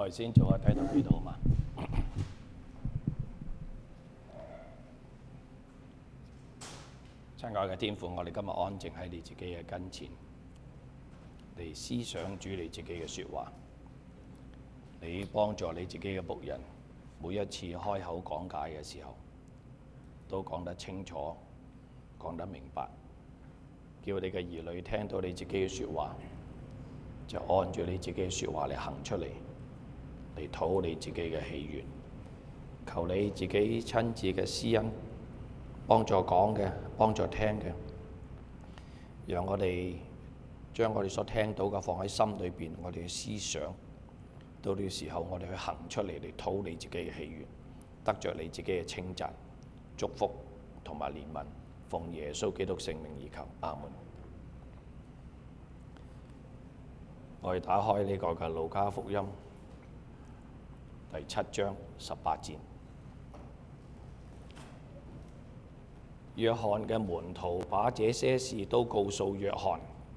我哋先做下低頭祈禱好嘛？親愛嘅天父，我哋今日安靜喺你自己嘅跟前，嚟思想主你自己嘅説話。你幫助你自己嘅僕人，每一次開口講解嘅時候，都講得清楚，講得明白，叫你嘅兒女聽到你自己嘅説話，就按住你自己嘅説話嚟行出嚟，嚟討你自己嘅喜悅。求你自己親自嘅施恩，幫助講嘅，幫助聽嘅，讓我哋將我哋所聽到嘅放喺心裏邊，我哋嘅思想，到呢個時候我哋去行出嚟，嚟討你自己嘅喜悅，得着你自己嘅稱讚、祝福同埋憐憫，奉耶穌基督聖名而求，阿門。我哋打開呢個嘅路加福音第7章18節。約翰嘅門徒把這些事都告訴約翰。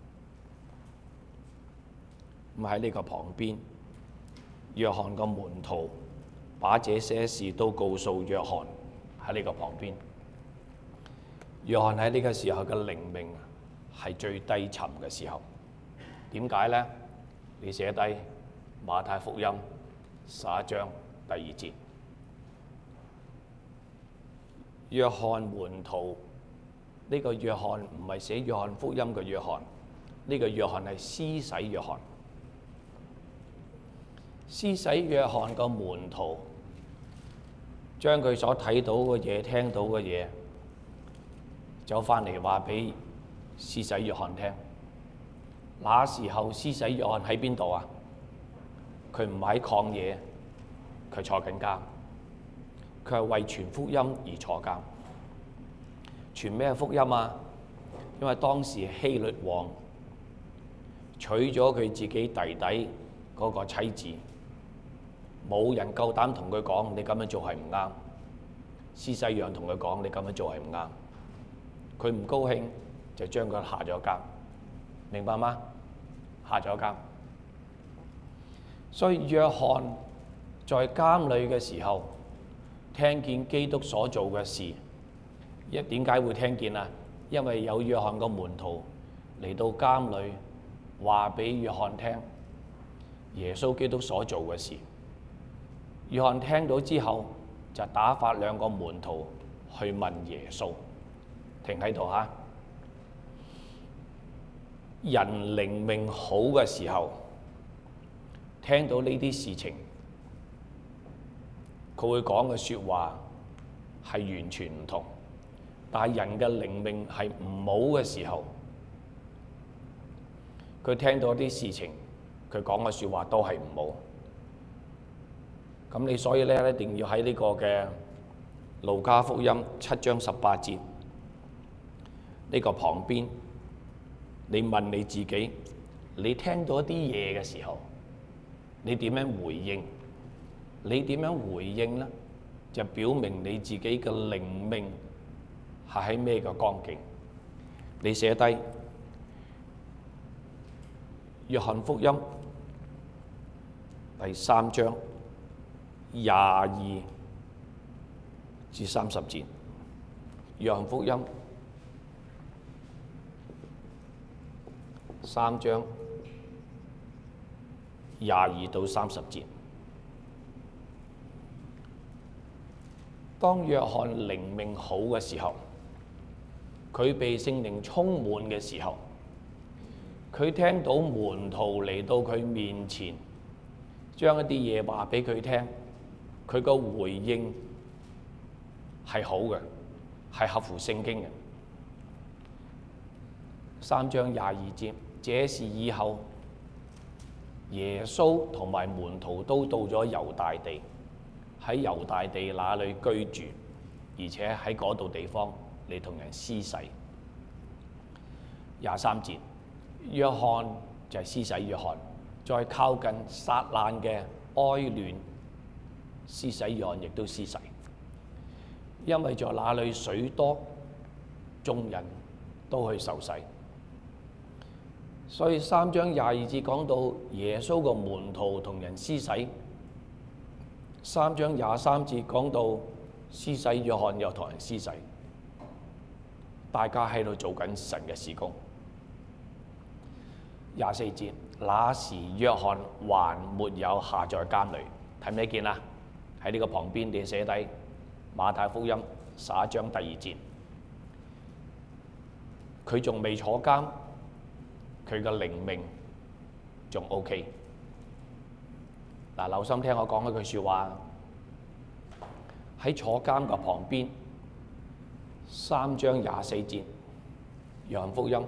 咁喺呢個旁邊，約翰嘅門徒把這些事都告訴約翰。喺呢個旁邊，約翰喺呢個時候嘅靈命係最低沉嘅時候。點解呢？你寫低馬太福音11章第2節。約翰門徒，呢個約翰唔係寫約翰福音嘅約翰，呢個約翰係施洗約翰。施洗約翰個門徒將佢所睇到嘅嘢、聽到嘅嘢走返嚟話俾施洗約翰聽。那時候施洗約翰喺邊度啊？佢唔喺曠野，佢坐緊監。佢係為傳福音而坐監。傳咩福音啊？因為當時希律王娶咗佢自己弟弟嗰個妻子，冇人夠膽同佢講你咁樣做係唔啱。施洗約翰同佢講你咁樣做係唔啱。佢唔高興就將佢下咗監，明白嗎？下咗監。所以約翰在監裏嘅時候，聽見基督所做嘅事，點解會聽見啊？因為有約翰個門徒嚟到監裏，話俾約翰聽耶穌基督所做嘅事。約翰聽到之後，就打發兩個門徒去問耶穌。停喺度嚇。人靈命好嘅時候，聽到呢啲事情，佢會講嘅説話係完全唔同。但係人嘅靈命係唔好嘅時候，佢聽到啲事情，佢講嘅説話都係唔好。咁你所以咧，一定要喺呢個嘅路加福音7章18節呢個旁邊，你問你自己，你聽到一啲嘢嘅時候，你點樣回應？你點樣回應呢？就表明你自己嘅靈命係喺咩嘅光景。你寫低約翰福音第3章22至30節。約翰福音3章22到30節。當約翰靈命好嘅時候，佢被聖靈充滿嘅時候，佢聽到門徒嚟到佢面前，將一啲嘢話俾佢聽，佢個回應係好嘅，係合乎聖經嘅。3章22節，這事以後耶穌同埋門徒都到咗猶大地，喺猶大地那裡居住，而且喺嗰度地方嚟同人施洗。23節，約翰就係施洗約翰，在靠近撒冷嘅哀嫩，施洗約翰亦都施洗，因為在那裡水多，眾人都去受洗。所以3章22節講到耶穌個門徒同人施洗， 3章23節講到施洗約翰又同人施洗，大家喺度做緊神嘅事工。24節，那時約翰還沒有下在監裏，睇唔睇見啊？喺呢個旁邊你寫低馬太福音11章第2節，佢仲未坐監，佢嘅靈命仲 OK。嗱，留心聽我講一句説話，喺坐監嘅旁邊，3章24節，約翰福音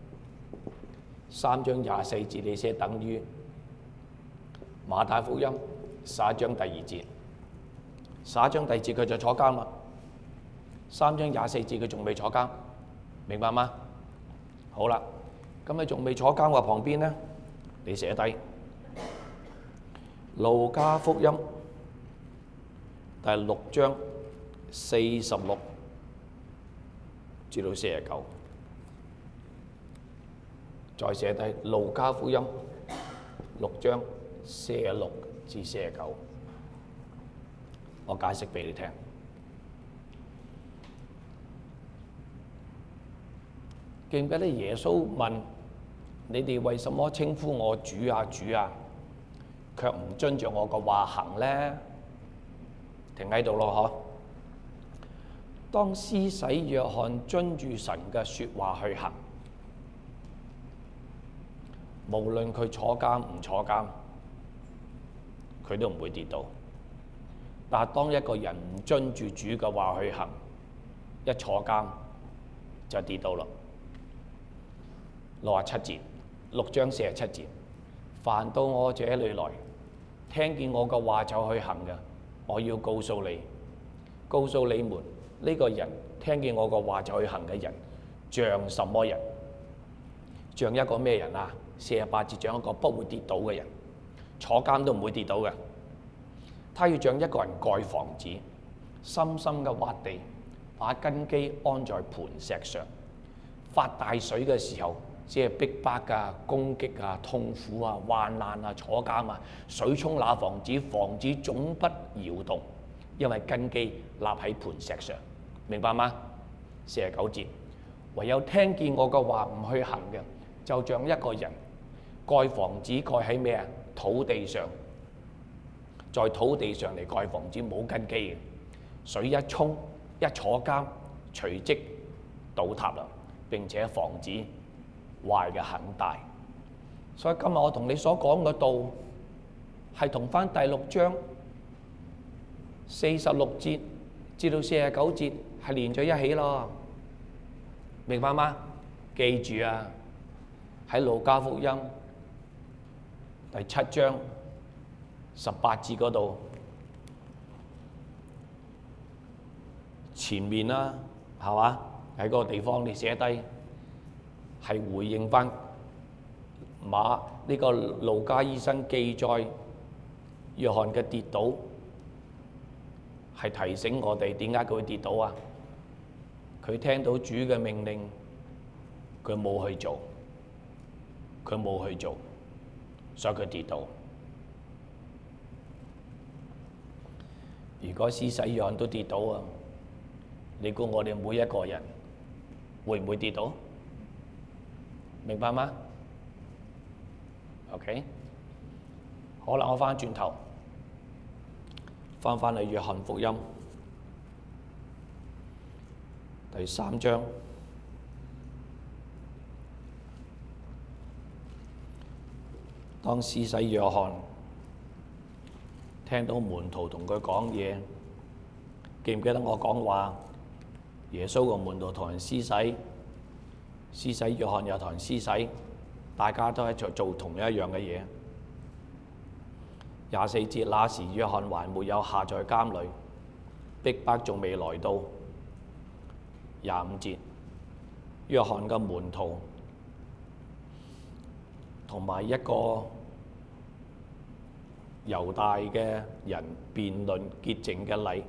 3章24節，你寫等於馬太福音11章第2節。11章第2節佢就坐監啦，3章24節佢仲未坐監，明白嗎？好啦，咁你仲未坐監嘅旁邊呢，你寫低路加福音第6章46至到49，再寫低路加福音6章46至49，我解釋俾你聽。記唔記得耶穌問你哋為什麼稱呼我主啊主啊，卻唔遵著我個話行呢？停喺度咯，嗬。當施洗約翰遵住神嘅説話去行，無論佢坐監唔坐監，佢都唔會跌倒。但係當一個人唔遵住主嘅話去行，一坐監就跌倒啦。67節，6章47節，凡到我這裏來，聽見我嘅話就去行嘅，我要告訴你們，呢個人聽見我嘅話就去行嘅人，像什麼人？像一個咩人啊？48節，像一個不會跌倒嘅人，坐監都唔會跌倒嘅。他要像一個人蓋房子，深深嘅挖地，把根基安在磐石上。發大水嘅時候，即係逼迫啊、攻擊啊、痛苦啊、患難啊、坐監啊，水沖那房子，房子總不搖動，因為根基立喺磐石上，明白嗎？49節，唯有聽見我嘅話唔去行嘅，就像一個人蓋房子蓋喺咩啊？土地上，在土地上嚟蓋房子冇根基嘅，水一沖一坐監，隨即倒塌啦，並且房子壞嘅很大。所以今日我同你所講嘅道係同翻第6章46節至到49節係連咗一起咯，明白嗎？記住啊，喺路加福音第7章18節嗰度前面啦，係嘛？喺嗰個地方你寫低係回應翻呢個路加醫生記載約翰嘅跌倒，係提醒我哋點解佢會跌倒啊？佢聽到主嘅命令，佢冇去做，所以佢跌倒。如果施洗約翰都跌倒啊，你估我哋每一個人會唔會跌倒？明白嗎 ？OK， 好啦，我翻轉頭，翻去約翰福音第3章，當施洗約翰聽到門徒同佢講嘢，記唔記得我講話？耶穌個門徒同人施洗，施洗約翰又同人施洗，大家都喺度做同一樣嘅嘢。24節，那時約翰還沒有下在監裏，逼迫仲未來到。25節，約翰嘅門徒同埋一個猶大嘅人辯論潔淨嘅禮，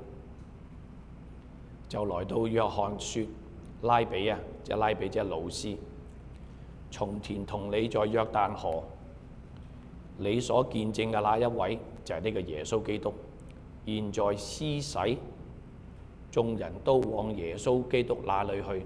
就來到約翰說：拉比啊，即係拉比，即係老師，從前同你在約旦河，你所見證嘅那一位就係呢個耶穌基督， 現在施洗，眾人都往耶穌基督那裏去。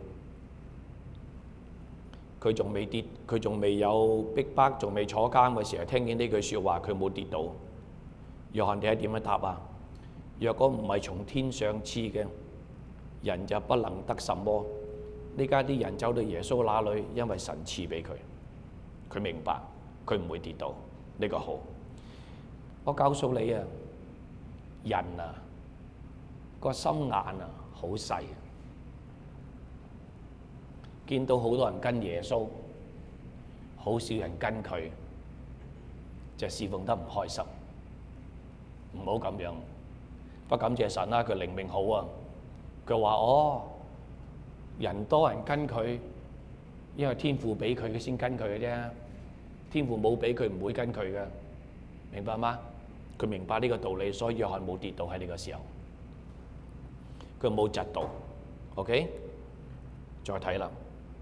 佢仲未跌，佢仲未有逼迫，仲未坐監嘅時候，聽見呢句説話，佢冇跌倒。約翰點樣答啊？若果唔係從天上賜嘅，人就不能得什麼。呢家啲人走到耶穌那裏，因為神賜俾佢，佢明白，佢唔會跌倒。呢個好。我告訴你啊，人啊個心眼啊好細，見到好多人跟耶穌，好少人跟佢，就侍奉得唔開心。唔好咁樣，不感謝神啦，佢靈命好啊。佢話人多人跟佢，因為天父俾佢，佢先跟佢嘅啫。天父冇俾佢，唔會跟佢嘅，明白嗎？佢明白呢個道理，所以約翰冇跌倒喺呢個時候，佢冇窒到。OK， 再睇啦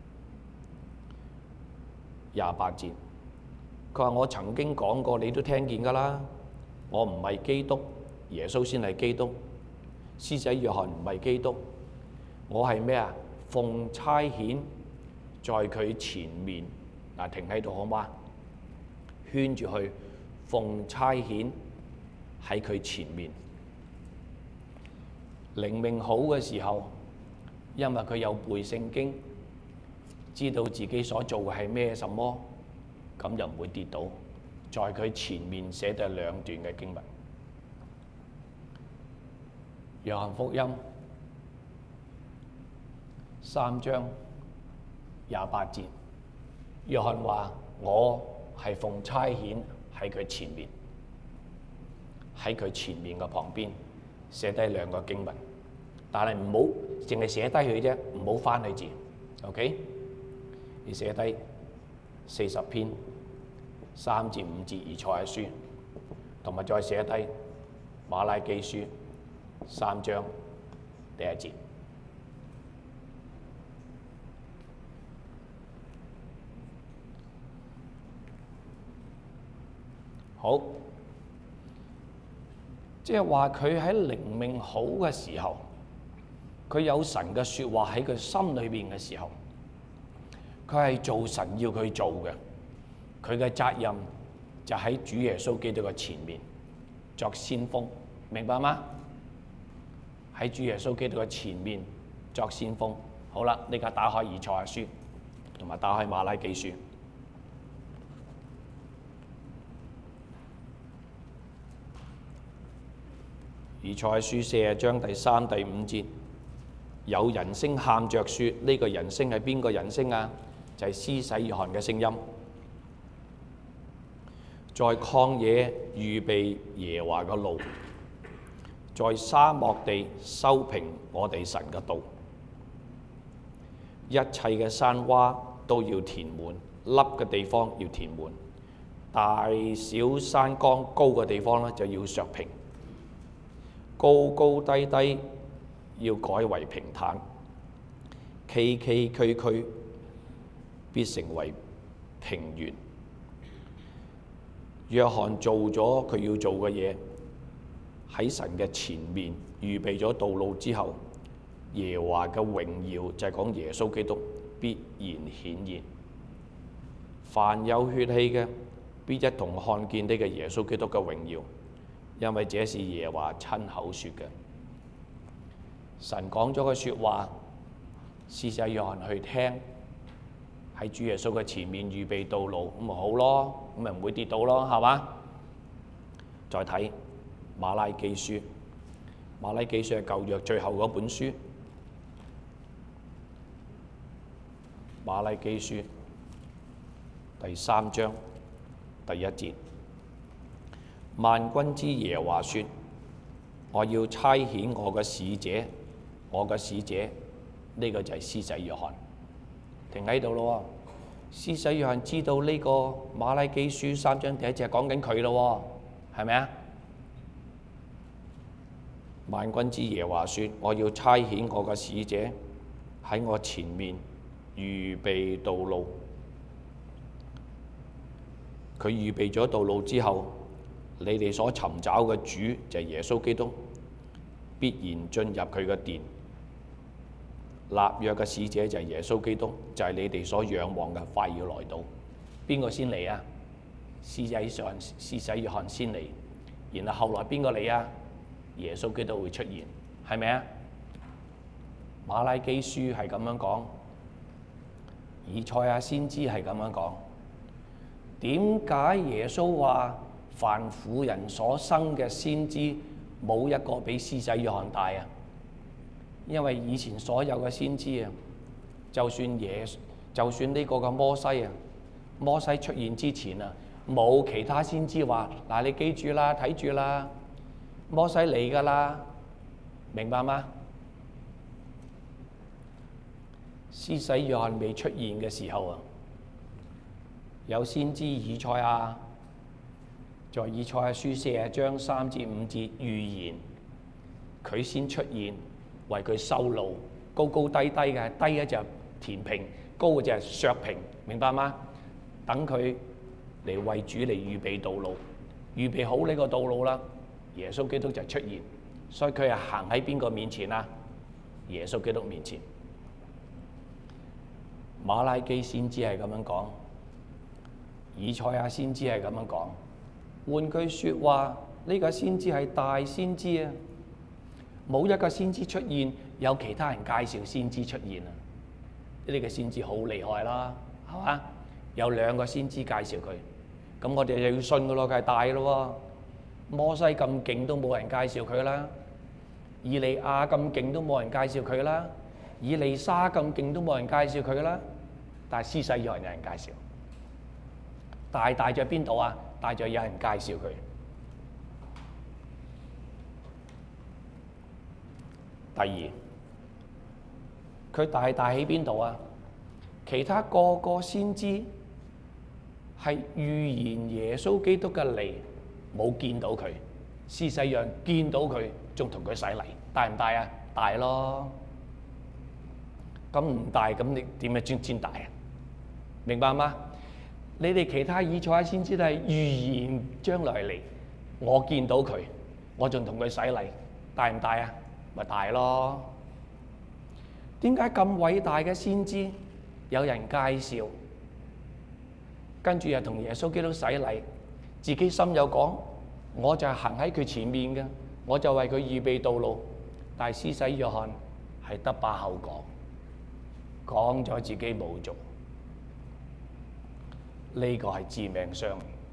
，28節，佢話我曾經講過，你都聽見㗎啦。我唔係基督，耶穌先係基督。施洗約翰唔係基督，我係咩啊？奉差遣在佢前面。嗱，停喺度好嗎？圈住去，奉差遣喺佢前面。靈命好嘅時候，因為佢有背聖經，知道自己所做嘅係咩什麼，咁就唔會跌倒。在佢前面寫咗2段嘅經文，約翰福音3章28節，約翰話：我係奉差遣喺佢前面，喺佢前面嘅旁邊寫低2個經文，但係唔好淨係寫低佢啫，唔好翻去字 ，OK？ 你寫低40篇3至5節以賽亞書，同埋再寫低馬拉基書3章第1節。好，即係話佢喺靈命好嘅時候，佢有神嘅説話喺佢心裏邊嘅時候，佢係做神要佢做嘅。佢嘅責任就喺主耶穌基督嘅前面作先鋒，明白嗎？喺主耶穌基督嘅前面作先鋒。好啦，呢家打開以賽亞書，同埋打開馬拉基書。以賽亞書40章第3、第5節，有人聲喊着說：呢個人聲係邊個人聲啊？就係施洗約翰嘅聲音。在曠野預備耶和華嘅路，在沙漠地修平我哋神嘅道。一切嘅山窪都要填滿，凹嘅地方要填滿，大小山崗高嘅地方咧就要削平，高高低低要改為平坦，崎崎嶇嶇必成為平原。約翰做咗佢要做嘅嘢，喺神嘅前面預備咗道路之後，耶和華嘅榮耀就係講耶穌基督必然顯現。凡有血氣嘅，必一同看見呢個耶穌基督嘅榮耀，因為這是耶和華親口說嘅。神講咗個説話，施洗約翰去聽，喺主耶穌嘅前面預備道路，咁咪好咯，咁咪唔會跌倒咯，係嘛？再睇馬拉基書，馬拉基書係舊約最後嗰本書。馬拉基書第3章第1節，萬軍之耶和華說：我要差遣我嘅使者，我嘅使者，呢個就係施洗約翰。停喺度咯，施洗約翰知道呢個馬拉基書3章第1節係講緊佢咯，係咪啊？萬軍之耶和華說：我要差遣我嘅使者喺我前面預備道路。佢預備咗道路之後， 你哋所尋找嘅主就係耶穌基督，必然進入佢嘅殿。立約嘅使者就係耶穌基督，就係你哋所仰望嘅，快要來到。邊個先嚟啊？施洗約翰先嚟，然後後來邊個嚟啊？耶穌基督會出現，係咪啊？馬拉基書係咁樣講，以賽亞先知係咁樣講。點解耶穌話凡婦人所生嘅先知冇一個比施洗約翰大啊？因為以前所有嘅先知啊，就算呢個嘅摩西啊，摩西出現之前啊，冇其他先知話嗱，你記住啦，睇住啦，摩西嚟㗎啦，明白嗎？施洗約翰未出現嘅時候啊，有先知以賽亞在以賽亞書40章3至5節預言，佢先出現，為佢修路，高高低低嘅，低嘅就填平，高嘅就削平，明白嗎？等佢嚟為主嚟預備道路，預備好呢個道路啦，耶穌基督就出現，所以佢係行喺邊個面前啊？耶穌基督面前。馬拉基先知係咁樣講，以賽亞先知係咁樣講。換句説話，呢個先知係大先知啊！冇一個先知出現，有其他人介紹先知出現啊！呢個先知好厲害啦，係嘛？有2個先知介紹佢，咁我哋就要信㗎咯，佢係大咯喎。摩西咁勁都冇人介紹佢啦，以利亞咁勁都冇人介紹佢啦，以利沙咁勁都冇人介紹佢啦，但係施洗約翰有人介紹。大在邊度啊？大在有人介紹佢。第二，佢大喺邊度啊？其他個個先知係預言耶穌基督嘅嚟，冇見到佢。施洗約翰見到佢，仲同佢洗禮，大唔大啊？大咯。咁唔大，咁你點樣先大啊？明白嗎？你哋其他以賽亞先知都係預言將來嚟，我見到佢，我仲同佢洗禮，大唔大啊？咪大咯。點解咁偉大嘅先知有人介紹，跟住又同耶穌基督洗禮，自己心有講，我就係行喺佢前面嘅，我就為佢預備道路。但係施洗約翰係得把口講咗自己冇做，呢個係致命傷。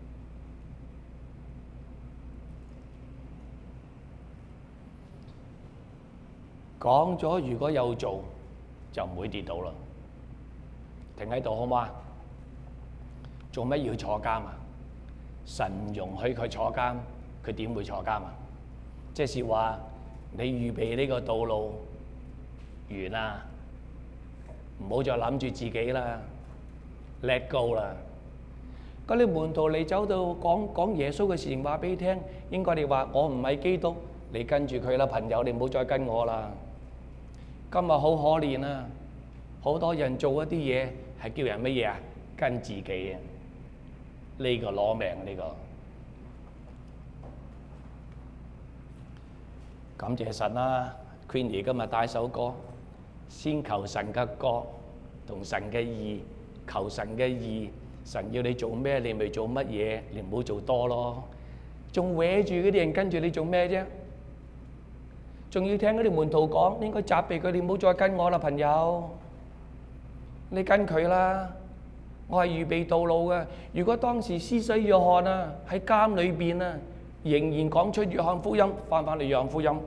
講咗如果有做，就唔會跌倒啦。停喺度好唔好啊？做乜要坐監啊？神容許佢坐監，佢點會坐監啊？即是話你預備呢個道路完啦，唔好再諗住自己啦 ，let go 啦。嗰啲門徒你走到講耶穌嘅事情話俾你聽，應該你話我唔係基督，你跟住佢啦，朋友，你唔好再跟我啦。今日好可憐啊！好多人做一啲嘢係叫人乜嘢啊？跟自己啊！呢個攞命呢個。感謝神啦 ，Queenie 今日帶首歌，先求神嘅國同神嘅義，求神嘅義。神要你做咩，你咪做乜嘢，你唔好做多咯。仲搲住嗰啲人跟住你做咩啫？仲要聽嗰啲門徒講，應該責備佢哋唔好再跟我啦，朋友。你跟佢啦，我係預備道路嘅。如果當時施洗約翰啊喺監裏邊啊，仍然講出約翰福音，翻嚟約翰福音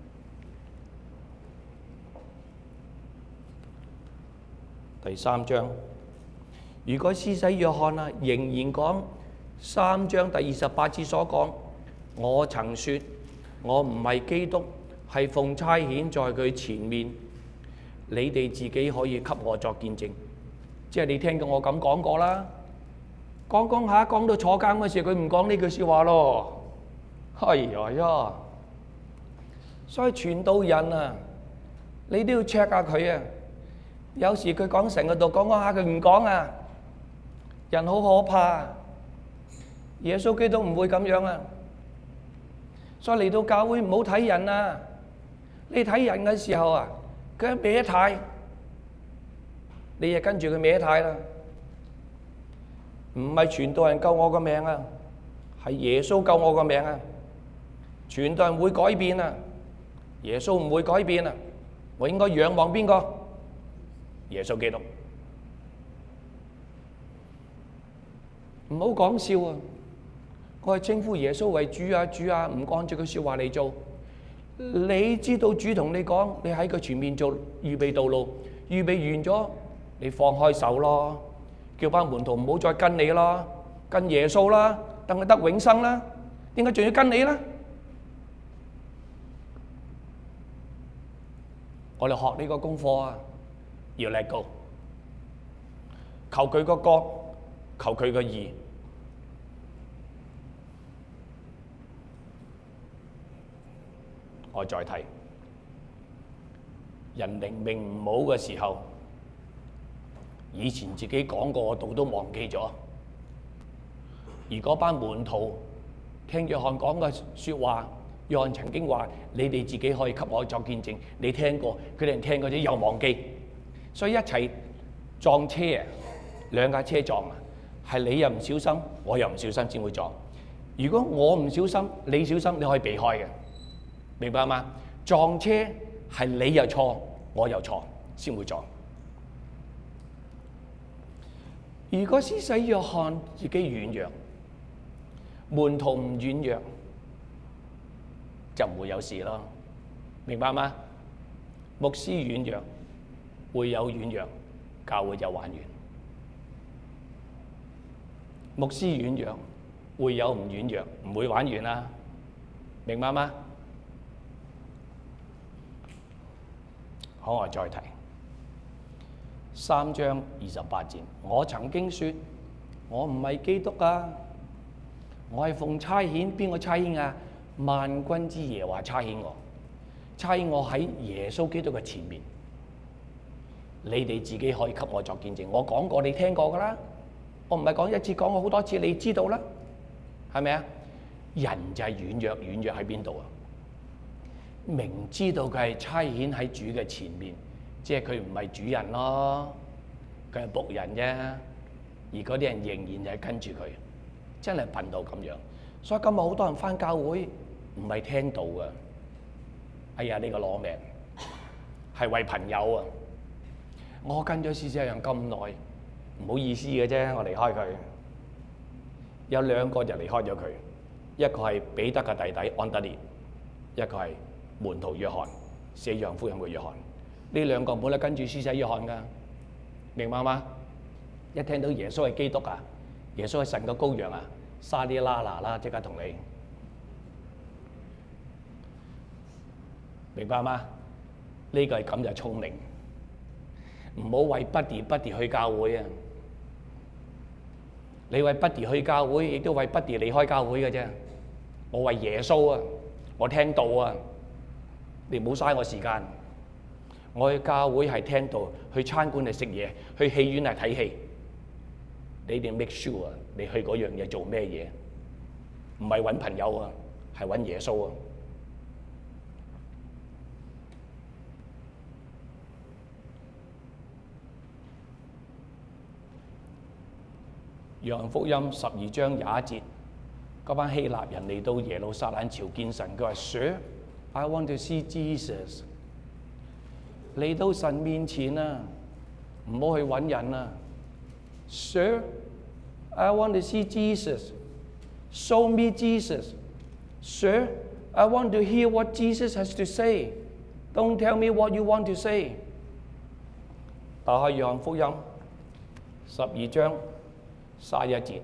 第3章。如果施洗約翰啊仍然講3章第28節所講，我曾說我唔係基督，係奉差遣在佢前面，你哋自己可以給我作見證。即係你聽到我咁講過啦，講下講到坐監嗰時，佢唔講呢句説話咯。哎呀，所以傳道人啊，你都要 check 下佢啊。有時佢講成個道講下，佢唔講啊。人好可怕，耶穌基督唔會咁樣啊！ 所以嚟到教會唔好睇人啊！你睇人嘅時候啊，佢一歪軚，你就跟住佢歪軚啦。唔係傳道人救我個命啊，係耶穌救我個命啊！傳道人會改變啊，耶穌唔會改變啊！我應該仰望邊個？耶穌基督。唔好講笑啊！我係稱呼耶穌為主啊，主啊，唔按照佢説話嚟做。你知道主同你講，你喺佢前面做預備道路，預備完咗，你放開手咯，叫班門徒唔好再跟你咯，跟耶穌啦，等佢得永生啦。點解仲要跟你咧？我哋學呢個功課啊，要 let go，求佢個國，求佢個義。我再睇，人靈命唔好嘅時候，以前自己講過嘅道都忘記咗。而嗰班門徒聽約翰講嘅説話，約翰曾經話：你哋自己可以給我作見證。你聽過，佢哋聽過啲又忘記，所以一齊撞車啊！兩架車撞啊，係你又唔小心，我又唔小心先會撞。如果我唔小心，你小心，你可以避開嘅。明白嗎？撞車係你又錯，我又錯，先會撞。如果施洗約翰自己軟弱，門徒唔軟弱，就唔會有事咯。明白嗎？牧師軟弱，會有軟弱，教會就玩完。牧師軟弱，會有唔軟弱，唔會玩完啦。明白嗎？好，我再提3章28節。我曾經說，我唔係基督啊，我係奉差遣。邊個差遣啊？萬軍之耶和華差遣我，差遣我喺耶穌基督嘅前面。你哋自己可以給我作見證。我講過，你聽過㗎啦。我唔係講一次，講過好多次，你知道啦，係咪啊？人就係軟弱，軟弱喺邊度啊？明知道佢係差遣喺主嘅前面，即係佢唔係主人咯，佢係僕人啫。而嗰啲人仍然就係跟住佢，真係笨到咁樣。所以今日好多人返教會唔係聽道㗎，哎呀呢個攞命，係為朋友啊！我跟咗施洗約翰咁耐，唔好意思嘅啫，我離開佢。有2個就離開咗佢，一個係彼得嘅弟弟安德烈，一個係門徒約翰，寫約翰福音嘅約翰。呢2個冇得跟住施洗約翰噶，明白嗎？一聽到耶穌係基督啊，耶穌係神嘅羔羊啊，沙啲啦嗱啦，即刻同你明白嗎？呢個係咁就聰明，唔好為不跌去教會啊！你為不跌去教會，亦都為不跌離開教會嘅啫。我為耶穌啊，我聽道啊。你唔好嘥我時間，我去教會係聽道，去餐館嚟食嘢，去戲院嚟睇戲。你哋 make sure 你去嗰樣嘢做咩嘢？唔係揾朋友啊，係揾耶穌啊！約翰福音12章21節，嗰班希臘人嚟到耶路撒冷朝見神，佢話 Sir，I want to see Jesus。嚟到神面前啊，唔好去揾人啊。Sir，I want to see Jesus。Show me Jesus。Sir，I want to hear what Jesus has to say。Don't tell me what you want to say。打開約翰福音12章31節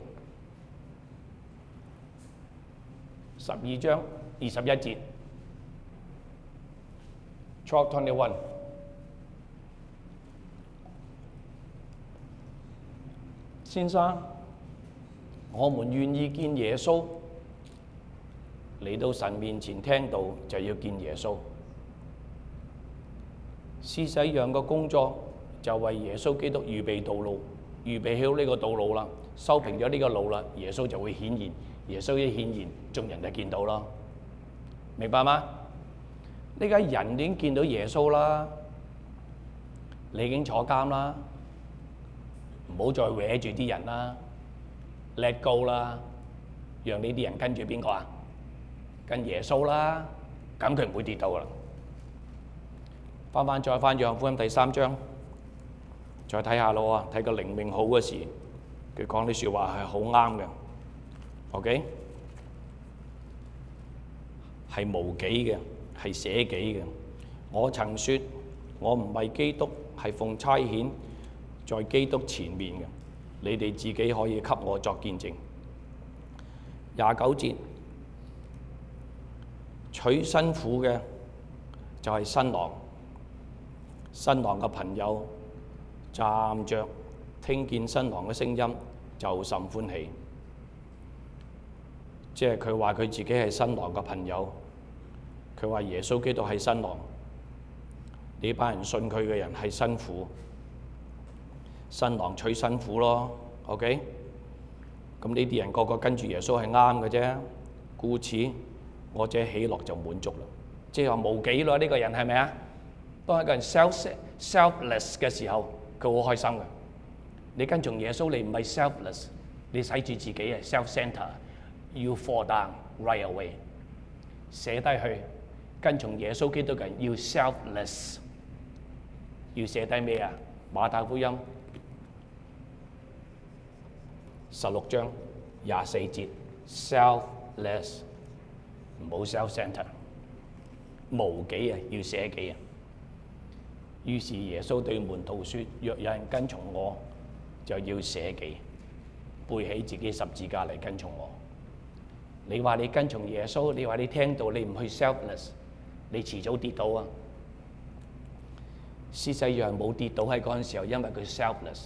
，12章21節。Chapter 21。先生，我們願意見耶穌。嚟到神面前聽道就要見耶穌。施洗約翰嘅工作就為耶穌基督預備道路，預備好呢個道路啦，修平咗呢個路啦，耶穌就會顯現。耶穌一顯現，眾人就見到啦。 明白嗎？呢家人已經見到耶穌啦，你已經坐監啦，唔好再搲住啲人啦，let go啦，讓呢啲人跟住邊個啊？跟耶穌啦，咁佢唔會跌到噶啦。再翻約翰福音第3章，再睇下咯喎，睇個靈命好嘅時，佢講啲説話係好啱嘅。OK， 係無己嘅，係捨己嘅。我曾説我唔係基督，係奉差遣在基督前面嘅。你哋自己可以給我作見證。29節，娶新婦嘅就係新郎，新郎嘅朋友站着，聽見新郎嘅聲音就甚歡喜。即係佢話佢自己係新郎嘅朋友，佢話耶穌基督係新郎，呢班人信佢嘅人係新婦，新郎娶新婦咯。OK， 咁呢啲人個個跟住耶穌係啱嘅啫，故此我這喜樂就滿足啦。即係話無己咯，呢個人係咪啊？當一個人 selfless 嘅時候，佢好開心嘅。你跟從耶穌，你唔係 selfless， 你使住自己係 self-centered。You fall down right away。寫低去，跟從耶穌基督嘅人要 selfless。要寫低咩啊？馬太福音16章24節 ，selfless， 唔好 self-centered， 無己啊，要捨己啊。於是耶穌對門徒說：若有人跟從我，就要捨己，背起自己十字架嚟跟從我。你話你跟從耶穌，你話你聽到你唔去 selfless， 你遲早跌倒啊！施洗約翰冇跌倒喺嗰陣時候，因為佢 selfless，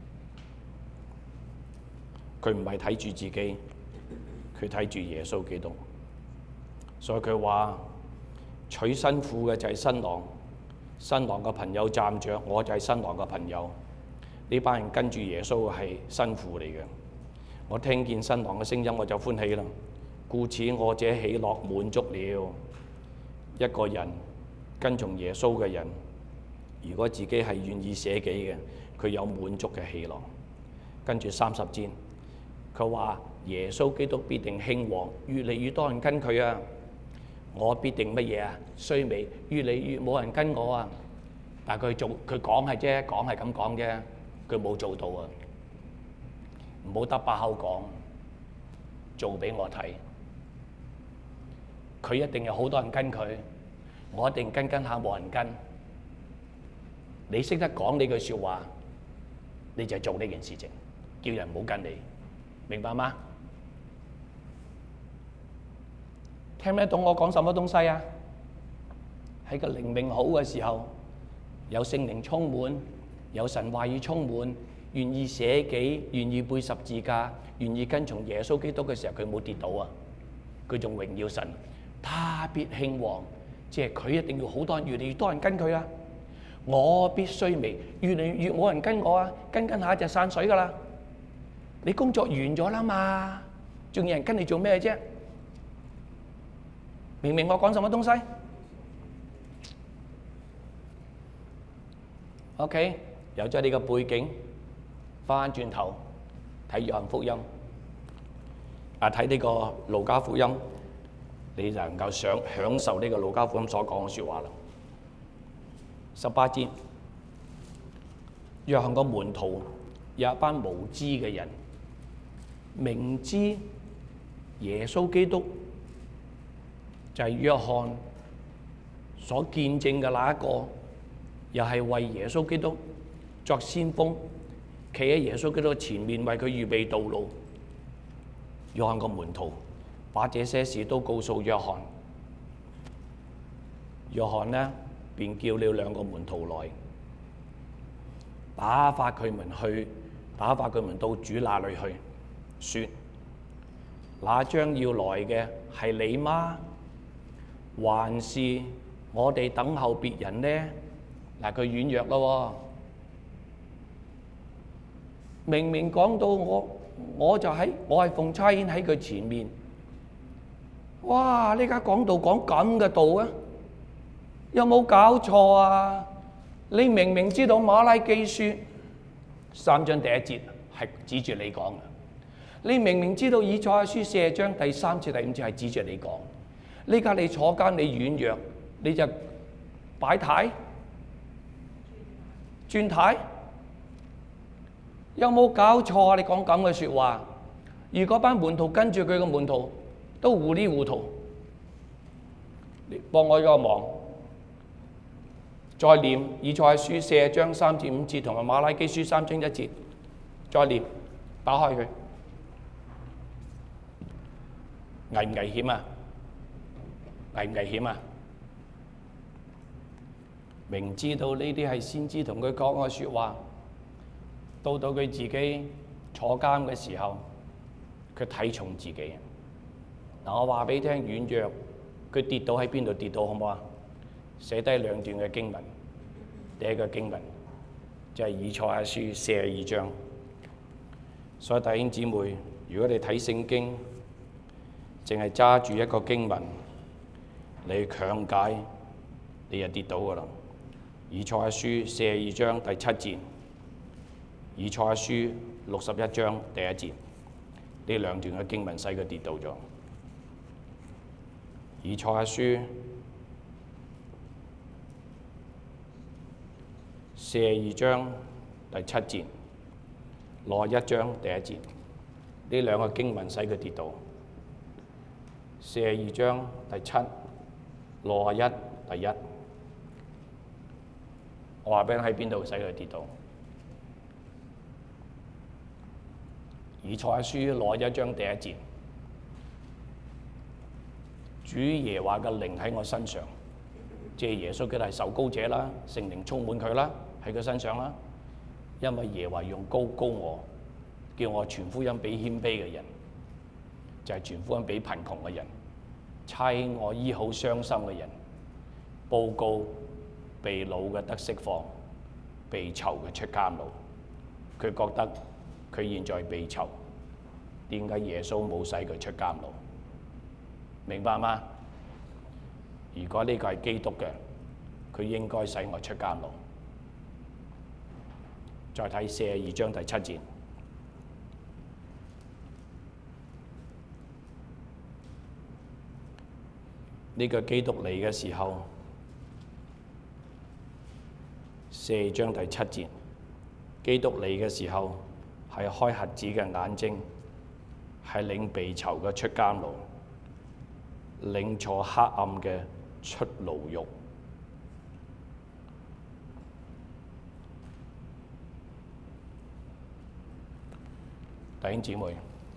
佢唔係睇住自己，佢睇住耶穌基督。所以佢話娶新婦嘅就係新郎，新郎嘅朋友站着，我就係新郎嘅朋友。呢班人跟住耶穌係新婦嚟嘅。我聽見新郎嘅聲音，我就歡喜啦。故此我這喜樂滿足了。一個人跟從耶穌嘅人，如果自己係願意捨己嘅，佢有滿足嘅喜樂。跟住30節，佢話耶穌基督必定興旺，越嚟越多人跟佢啊！我必定乜嘢啊？衰微，越嚟越冇人跟我啊！但係佢講係啫，講係咁講啫，佢冇做到啊！唔好得把口講，做俾我睇。佢一定有好多人跟佢，我一定跟下冇人跟。你識得講呢句説話，你就做呢件事情，叫人唔好跟你，明白嗎？聽唔聽懂我講什麼東西啊？喺個靈命好嘅時候，有聖靈充滿，有神話語充滿，願意捨己，願意背十字架，願意跟從耶穌基督嘅時候，佢冇跌倒啊！佢仲榮耀神，他必興旺，即係佢一定要好多人，越嚟越多人跟佢啊！我必衰微，越嚟越冇人跟我啊！跟下就散水噶啦！你工作完咗啦嘛，仲有人跟你做咩啫？明唔明我講什麼東西 ？OK， 有咗你個背景，翻轉頭睇約翰福音，睇呢個路加福音，你就能夠享受呢個路加福音所講嘅説話啦。18節，約翰個門徒有一班無知嘅人，明知耶穌基督就係約翰所見證嘅那一個，又係為耶穌基督作先鋒，企喺耶穌基督前面為佢預備道路。約翰個門徒把這些事都告訴約翰，約翰呢便叫了兩個門徒來，打發佢們到主那裏去，說：那將要來嘅係你嗎？還是我哋等候別人呢？嗱，佢軟弱咯，明明講到我係奉差遣喺佢前面， 哇！呢家講道講咁嘅道啊，有冇搞錯啊？你明明知道馬拉基書3章第1節係指住你講嘅，你明明知道以賽亞書40章第3節第5節係指住你講。呢家你坐監，你軟弱，你就擺軚轉軚，有冇搞錯啊？你講咁嘅説話，如果班門徒跟住佢嘅門徒都糊裡糊塗，你幫我一個忙，再念以賽亞書40章3至5節同埋馬拉基書3章1節，再念，打開佢，危唔危險啊？危唔危險啊？明知道呢啲係先知同佢講嘅説話，到佢自己坐監嘅時候，佢睇重自己。嗱，我話俾你聽，軟弱，佢跌倒喺邊度跌倒好唔好啊？寫低2段嘅經文，第一個經文就係以賽亞書42章。所以弟兄姊妹，如果你睇聖經，淨係揸住一個經文，你強解，你就跌倒㗎啦。以賽亞書42章第7節，以賽亞書61章第1節，呢2段嘅經文使佢跌倒咗。以賽亞書42章第7節，61章第1節，呢2個經文使佢跌倒。42章第7、61第1，我話俾你喺邊度使佢跌倒。以賽亞書61章第1節，主耶和華嘅靈喺我身上，即係耶穌基督係受膏者啦，聖靈充滿佢啦，喺佢身上啦。因為耶和華用膏我，叫我傳福音俾謙卑嘅人，就係傳福音俾貧窮嘅人，差我醫好傷心嘅人，報告被擄嘅得釋放，被囚嘅出監牢。佢覺得佢現在被囚，點解耶穌冇使佢出監牢？明白嗎？如果呢個係基督嘅，佢應該使我出監牢。再睇42章第7節，呢個基督嚟嘅時候，42章第7節，基督嚟嘅時候係開瞎子嘅眼睛，係領被囚嘅出監牢，領坐黑暗嘅出牢獄。弟兄姊妹，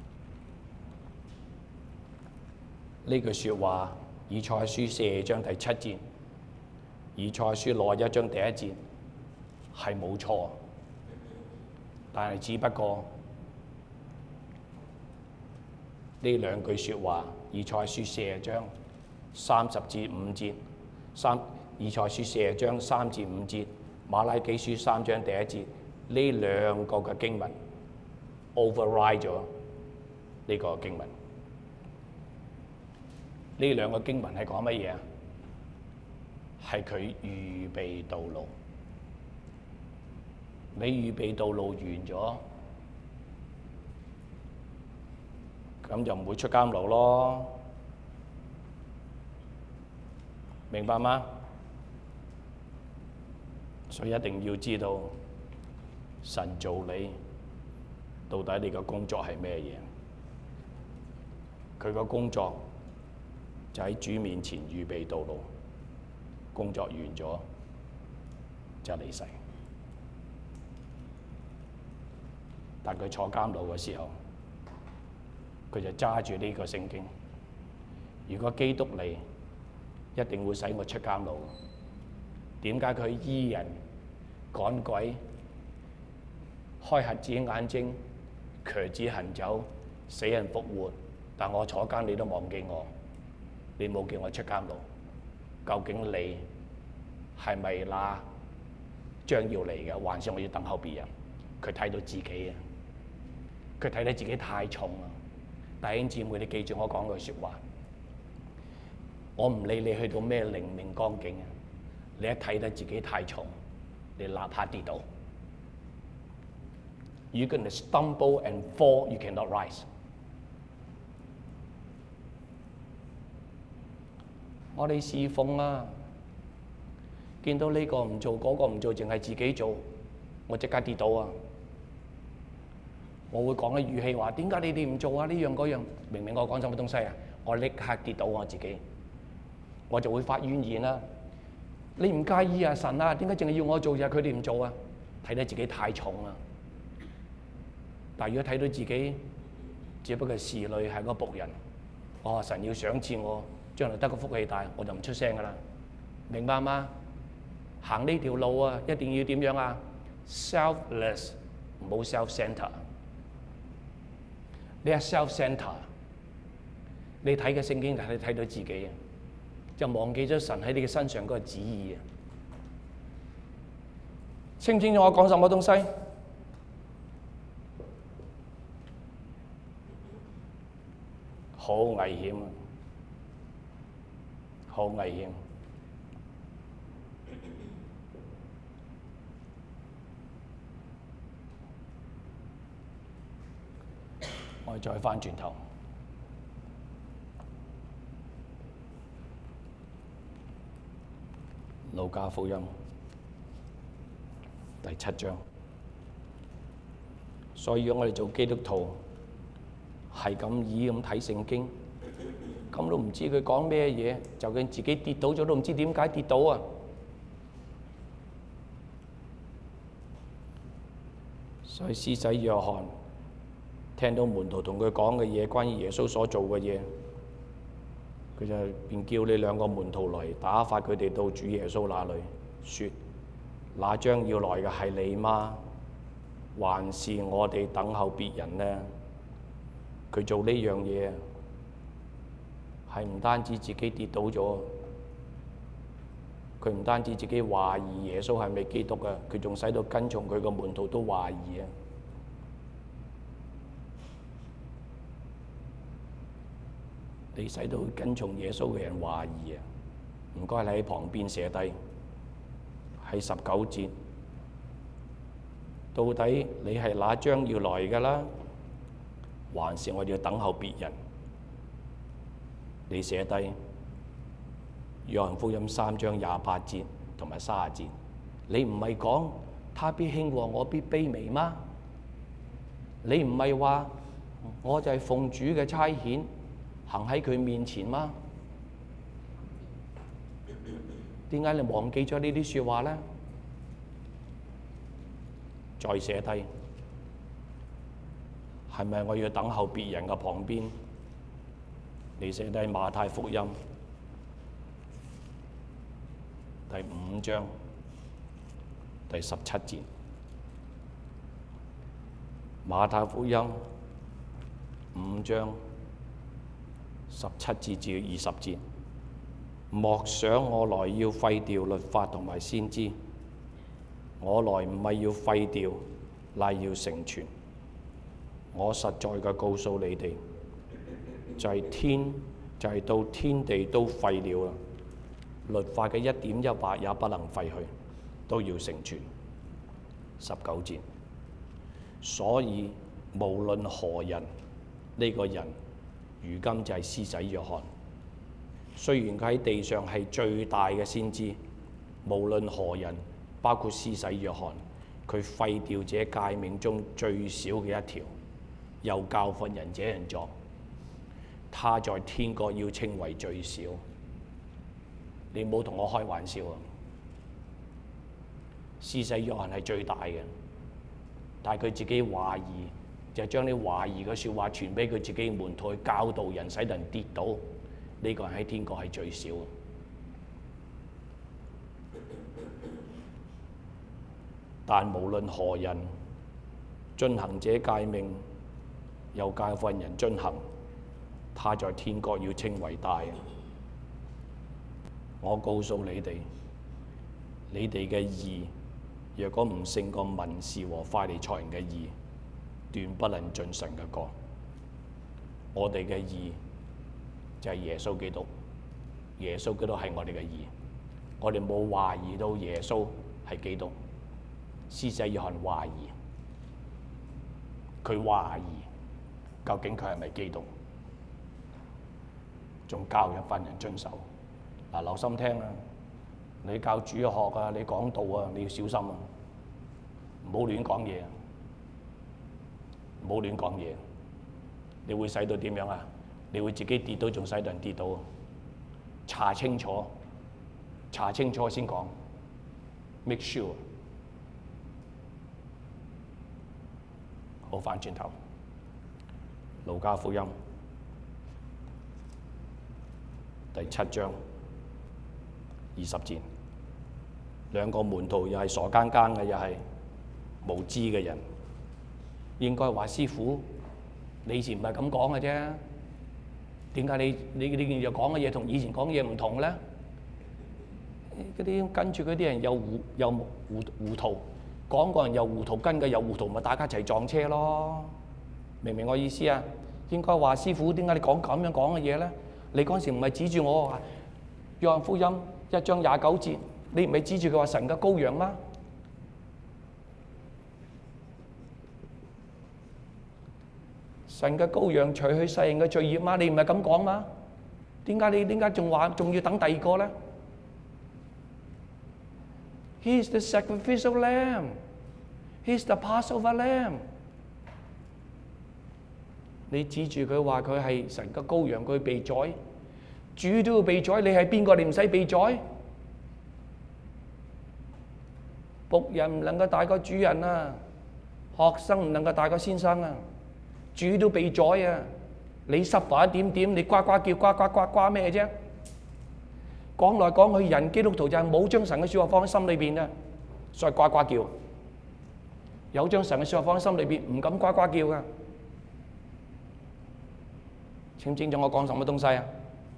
呢句説話，以賽亞書40章第7節，以賽亞書61章第1節係冇錯，但係只不過呢2句説話，以賽亞書40章30至5節，以賽亞書40章3至5節，馬拉基書3章第1節，呢2個嘅經文override 咗呢個經文。呢2個經文係講乜嘢啊？係佢預備道路。你預備道路完咗，咁就唔會出監牢咯。明白嗎？所以一定要知道神造你，到底你個工作係咩嘢？佢個工作就喺主面前預備道路，工作完咗就離世。但佢坐監牢嘅時候，佢就揸住呢個聖經。如果基督嚟，一定會使我出監牢。點解佢醫人、趕鬼、開瞎子眼睛、瘸子行走、死人復活，但我坐監你都忘記我，你冇叫我出監牢。究竟你係咪那將要嚟嘅，還是我要等候別人？佢睇到自己啊，佢睇到自己太重啊！弟兄姊妹，你記住我講句説話， 我唔理你去到咩靈命光景啊，你一睇得自己太重，你立刻跌倒。You're gonna stumble and fall, you cannot rise。我哋侍奉啊，見到呢個唔做，嗰個唔做，淨係自己做，我即刻跌倒啊！我會講嘅語氣話：點解你哋唔做啊？呢樣嗰樣，明明我講什麼東西啊？我立刻跌倒我自己，我就會發怨言啦。你唔介意啊，神啊？點解淨係要我做，就係佢哋唔做啊？睇得自己太重啦。但係如果睇到自己只不過係侍女，係個僕人，神要賞賜我，將來得個福氣大，我就唔出聲噶啦。明白嗎？行呢條路啊，一定要點樣啊 ？selfless， 唔好 self-centre。你係 self-centre， 你睇嘅聖經就係你睇到自己啊，就忘記咗神喺你嘅身上嗰個旨意啊！清唔清楚我講什麼東西？好危險啊！好危險！我哋再返轉頭，路加福音第7章。所以我哋做基督徒係咁意咁睇聖經，咁都唔知佢講咩嘢，就算自己跌倒咗都唔知點解跌倒啊！所以施洗約翰聽到門徒同佢講嘅嘢，關於耶穌所做嘅嘢，佢就便叫你兩個門徒來，打發佢哋到主耶穌那裏，說：那將要來嘅係你嗎？還是我哋等候別人呢？佢做呢樣嘢係唔單止自己跌倒咗，佢唔單止自己懷疑耶穌係咪基督啊，佢仲使到跟從佢個門徒都懷疑啊！你使到跟從耶穌嘅人懷疑啊！唔該，你喺旁邊寫低，喺19節，到底你係那將要來嘅啦，還是我哋要等候別人？你寫低約翰福音3章28節同埋30節，你唔係講他必興旺，我必卑微嗎？你唔係話我就係奉主嘅差遣，行喺佢面前嗎？點解你忘記咗呢啲説話呢？再寫低，係咪我要等候別人嘅旁邊？你寫低馬太福音第5章第17節，馬太福音5章17節至20節，莫想我來要廢掉律法同埋先知，我來唔係要廢掉，乃要成全。我實在嘅告訴你哋，就係到天地都廢了啦，律法嘅一點一畫也不能廢去，都要成全。19節，所以無論何人，呢個人如今就係施洗約翰。雖然佢喺地上係最大嘅先知，無論何人，包括施洗約翰，佢廢掉這誡命中最小嘅一條，又教訓人這樣做，他在天國要稱為最小。你唔好同我開玩笑啊！施洗約翰係最大嘅，但係佢自己懷疑，就將啲懷疑嘅説話傳俾佢自己門徒去教導人，使人跌倒。呢個人喺天國係最少。但無論何人遵行這誡命，又教訓人遵行，他在天國要稱為大。我告訴你哋，你哋嘅義若果唔勝過文士和法利賽人嘅義，斷不能進神嘅國。我哋嘅義就係耶穌基督， 耶穌基督係我哋嘅義，我哋冇懷疑到耶穌係基督。施洗約翰懷疑，佢懷疑究竟佢係咪基督，仲教一班人遵守。嗱，留心聽啊！你教主學啊，你講道啊，你要小心啊，唔好亂講嘢，唔好亂講嘢，你會使到點樣啊？你會自己跌倒，仲使到人跌倒啊！查清楚先講 ，make sure。好，返轉頭，路加福音第7章20節，兩個門徒又係傻更更嘅，又係無知嘅人，應該話師傅，你以前唔係咁講嘅啫，點解你現在講嘅嘢同以前講嘅嘢唔同咧？嗰啲跟住嗰啲人又糊塗，講個人又糊塗，跟嘅又糊塗，咪大家一齊撞車咯？明唔明我意思啊？應該話師傅，點解你講咁樣講嘅嘢咧？你嗰陣時唔係指住我話約翰福音1章29節，你唔係指住佢話神嘅羔羊嗎？神嘅羔羊除去世人嘅罪孽嗎？你唔係咁講嗎？點解仲要等第二個咧？He's the sacrificial lamb. He's the Passover lamb. 你指住佢話佢係神嘅羔羊，佢被宰，主都要被宰，你係邊個？你唔使被宰。僕人唔能夠大過主人啊，學生唔能夠大過先生啊，主都被宰啊！你suffer一點點，你呱呱叫呱咩啫？講來講去，人基督徒就係冇將神嘅説話放喺心裏邊啊，所以呱呱叫。有將神嘅説話放喺心裏邊，唔敢呱呱叫噶。清唔清楚我講什麼東西啊？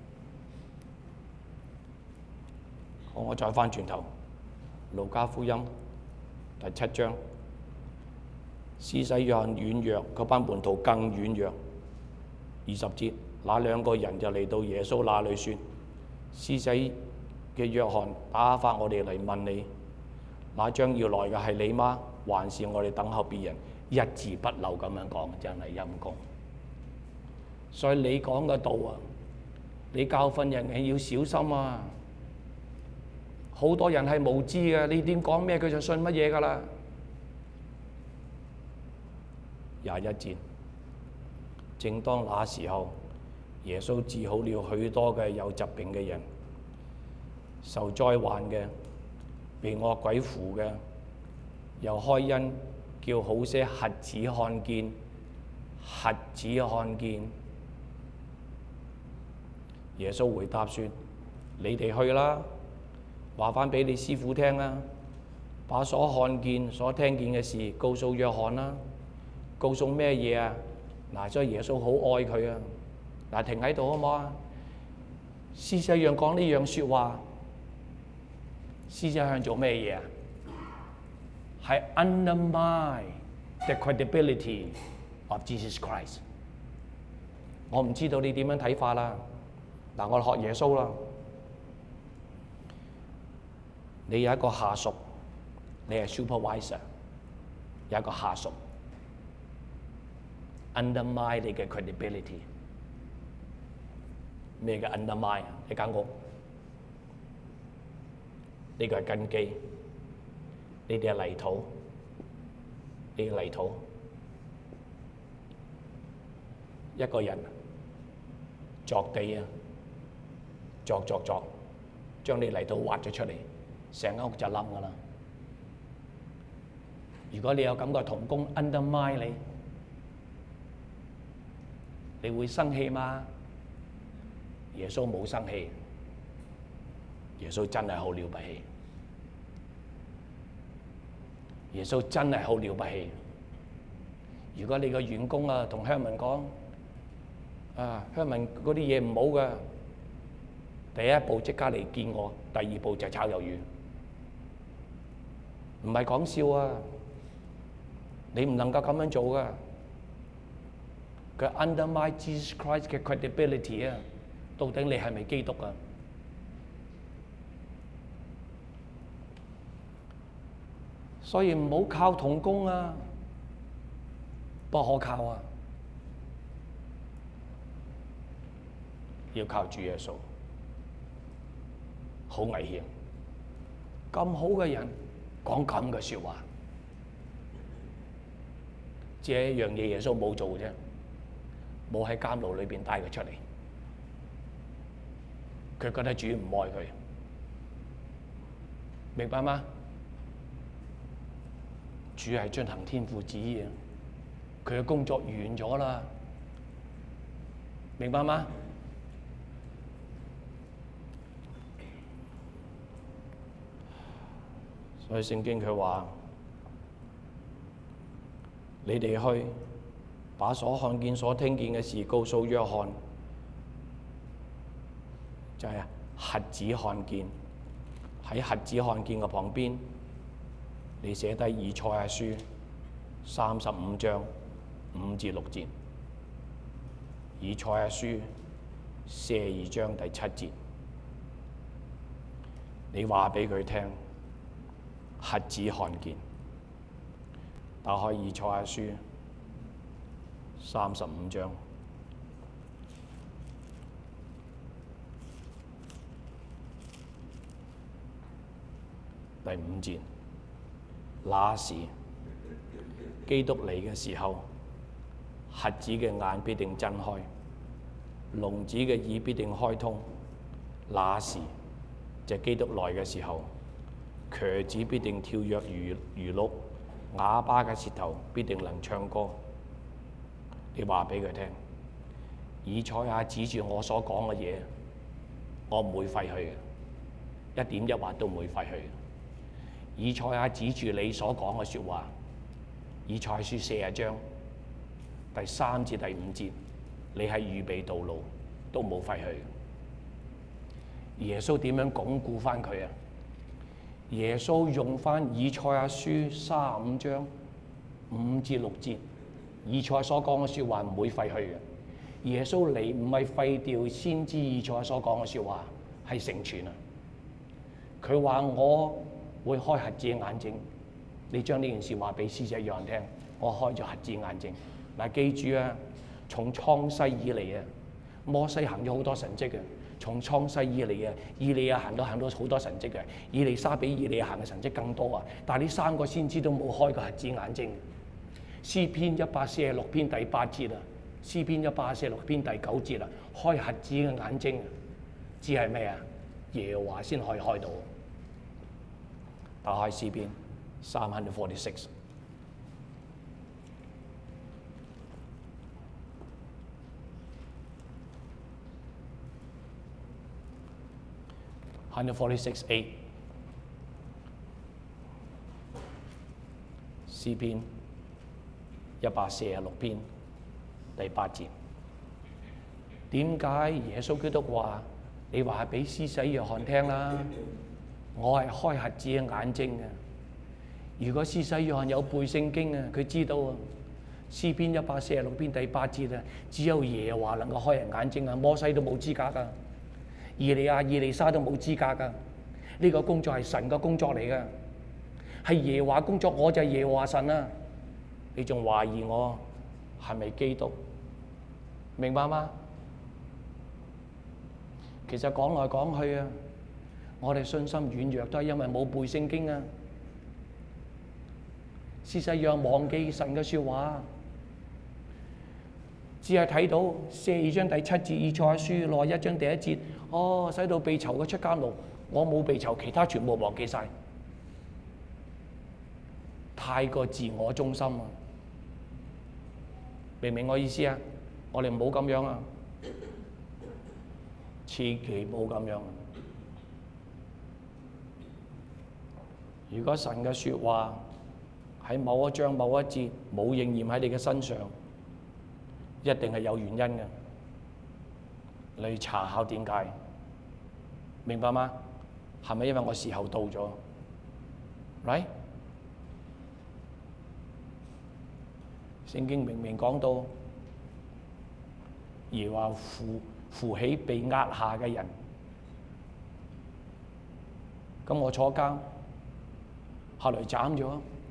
好，我再翻轉頭，路加福音第7章，施洗約翰軟弱，嗰班門徒更軟弱。20節，那兩個人就嚟到耶穌那裏說：施洗嘅約翰打發我哋嚟問你，那將要來嘅係你嗎？還是我哋等候別人？一字不漏咁樣講，真係陰公。所以你講嘅道啊，你教訓人係要小心啊！好多人係無知嘅，你點講咩佢就信乜嘢㗎啦。21節，正當那時候，耶穌治好了許多嘅有疾病嘅人，受災患嘅，被惡鬼附嘅，又開恩叫好些瞎子看見，瞎子看見。耶穌回答說：你哋去啦，話翻俾你師傅聽啦，把所看見、所聽見嘅事告訴約翰啦。告訴咩嘢啊？嗱，所以耶穌好愛佢啊！嗱，停喺度好唔好啊？施洗約翰講呢樣説話，施洗約翰做咩嘢啊？係 undermine the credibility of Jesus Christ。我唔知道你點樣睇法啦。嗱，我學耶穌啦。你有一個下屬，你係 supervisor， 有一個下屬 undermine 你嘅 credibility。咩嘅 undermine 啊？一間屋，呢個係根基，呢啲係泥土，呢個泥土，一個人鑿地啊，鑿，將啲泥土挖咗出嚟，成間屋就冧㗎啦。如果你有咁嘅同工 undermine 你，你會生氣嗎？耶穌冇生氣，耶穌真係好了不起，耶穌真係好了不起。如果你個員工啊同鄉民講啊，鄉民嗰啲嘢唔好㗎，第一步即刻嚟見我，第二步就炒魷魚，唔係講笑啊！你唔能夠咁樣做㗎。佢 undermine Jesus Christ 嘅 credibility 啊！到底你係咪基督啊？ 所以唔好靠同工啊，不可靠啊，要靠主耶穌。好危險，咁好嘅人講咁嘅説話，這樣嘢耶穌冇做啫，冇喺監牢裏邊帶佢出嚟，佢覺得主唔愛佢，明白嗎？主係進行天父旨意，佢嘅工作完咗啦，明白嗎？所以聖經佢話：你哋去把所看見、所聽見嘅事告訴約翰，就係瞎子看見。喺瞎子看見嘅旁邊，你寫低以賽亞書35章5至6節，以賽亞書42章第7節，你話俾佢聽。瞎子看見，打開以賽亞書35章第5節，那時基督嚟嘅時候，瞎子嘅眼必定睜開，聾子嘅耳必定開通。那時就基督來嘅時候，瘸子必定跳躍如鹿，啞巴嘅舌頭必定能唱歌。你話俾佢聽，以賽亞指住我所講嘅嘢，我唔會廢去嘅，一點一畫都唔會廢去。以賽亞指住你所講嘅説話，以賽亞書40章第3至第5節，你係預備道路，都冇廢去。耶穌點樣鞏固翻佢啊？耶穌用翻以賽亞書35章5至6節，以賽亞所講嘅説話唔會廢去嘅。耶穌嚟唔係廢掉先知以賽亞所講嘅説話，係成全啊！佢話我會開瞎子嘅眼睛，你將呢件事話俾施洗約翰聽，我開咗瞎子眼睛。嗱，記住啊，從創世以嚟啊，摩西行咗好多神蹟嘅。從創世以嚟啊，以利亞行到好多神蹟嘅，以利沙比以利亞行嘅神蹟更多啊！但係呢3個先知都冇開過瞎子眼睛。詩篇146篇第8節啊，詩篇146篇第9節啊，開瞎子嘅眼睛啊，知係咩啊？耶和華先可以開到。打開詩篇346。146:8，詩篇146篇第8節。點解耶穌基督話你話俾施洗約翰聽啦？我係開瞎子嘅眼睛嘅。如果施洗約翰有背聖經啊，佢知道啊。詩篇146篇第8節啊，只有耶和華能夠開人眼睛啊，摩西都冇資格噶。以利亞、以利沙都冇資格噶，呢個工作係神嘅工作嚟噶，係耶和華工作，我就係耶和華神啊！你仲懷疑我係咪基督？明白嗎？其實講來講去啊，我哋信心軟弱都係因為冇背聖經啊！施洗約翰忘記神嘅説話。只係睇到42章第7節，以賽亞書61章第1節，哦，使到被囚嘅出監牢，我冇被囚，其他全部忘記晒，太過自我中心啊！明唔明我意思啊？我哋唔好咁樣啊，千祈唔好咁樣。如果神嘅説話喺某一章某一節冇應驗喺你嘅身上，一定係有原因嘅，你查考點解？明白嗎？係咪因為我時候到咗 ？Right？ 聖經明明講到，而話扶起被壓下嘅人。咁我坐監，後來斬咗，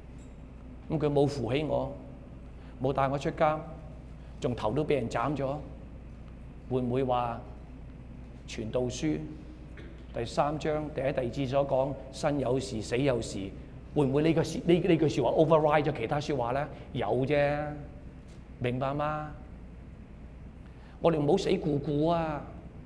咁佢冇扶起我，冇帶我出監，仲頭都俾人斬咗，會唔會話傳道書第3章第1、第2節所講生有時死有時，會唔會呢句説話 override 咗其他説話咧？有啫，明白嗎？我哋唔好死固固啊！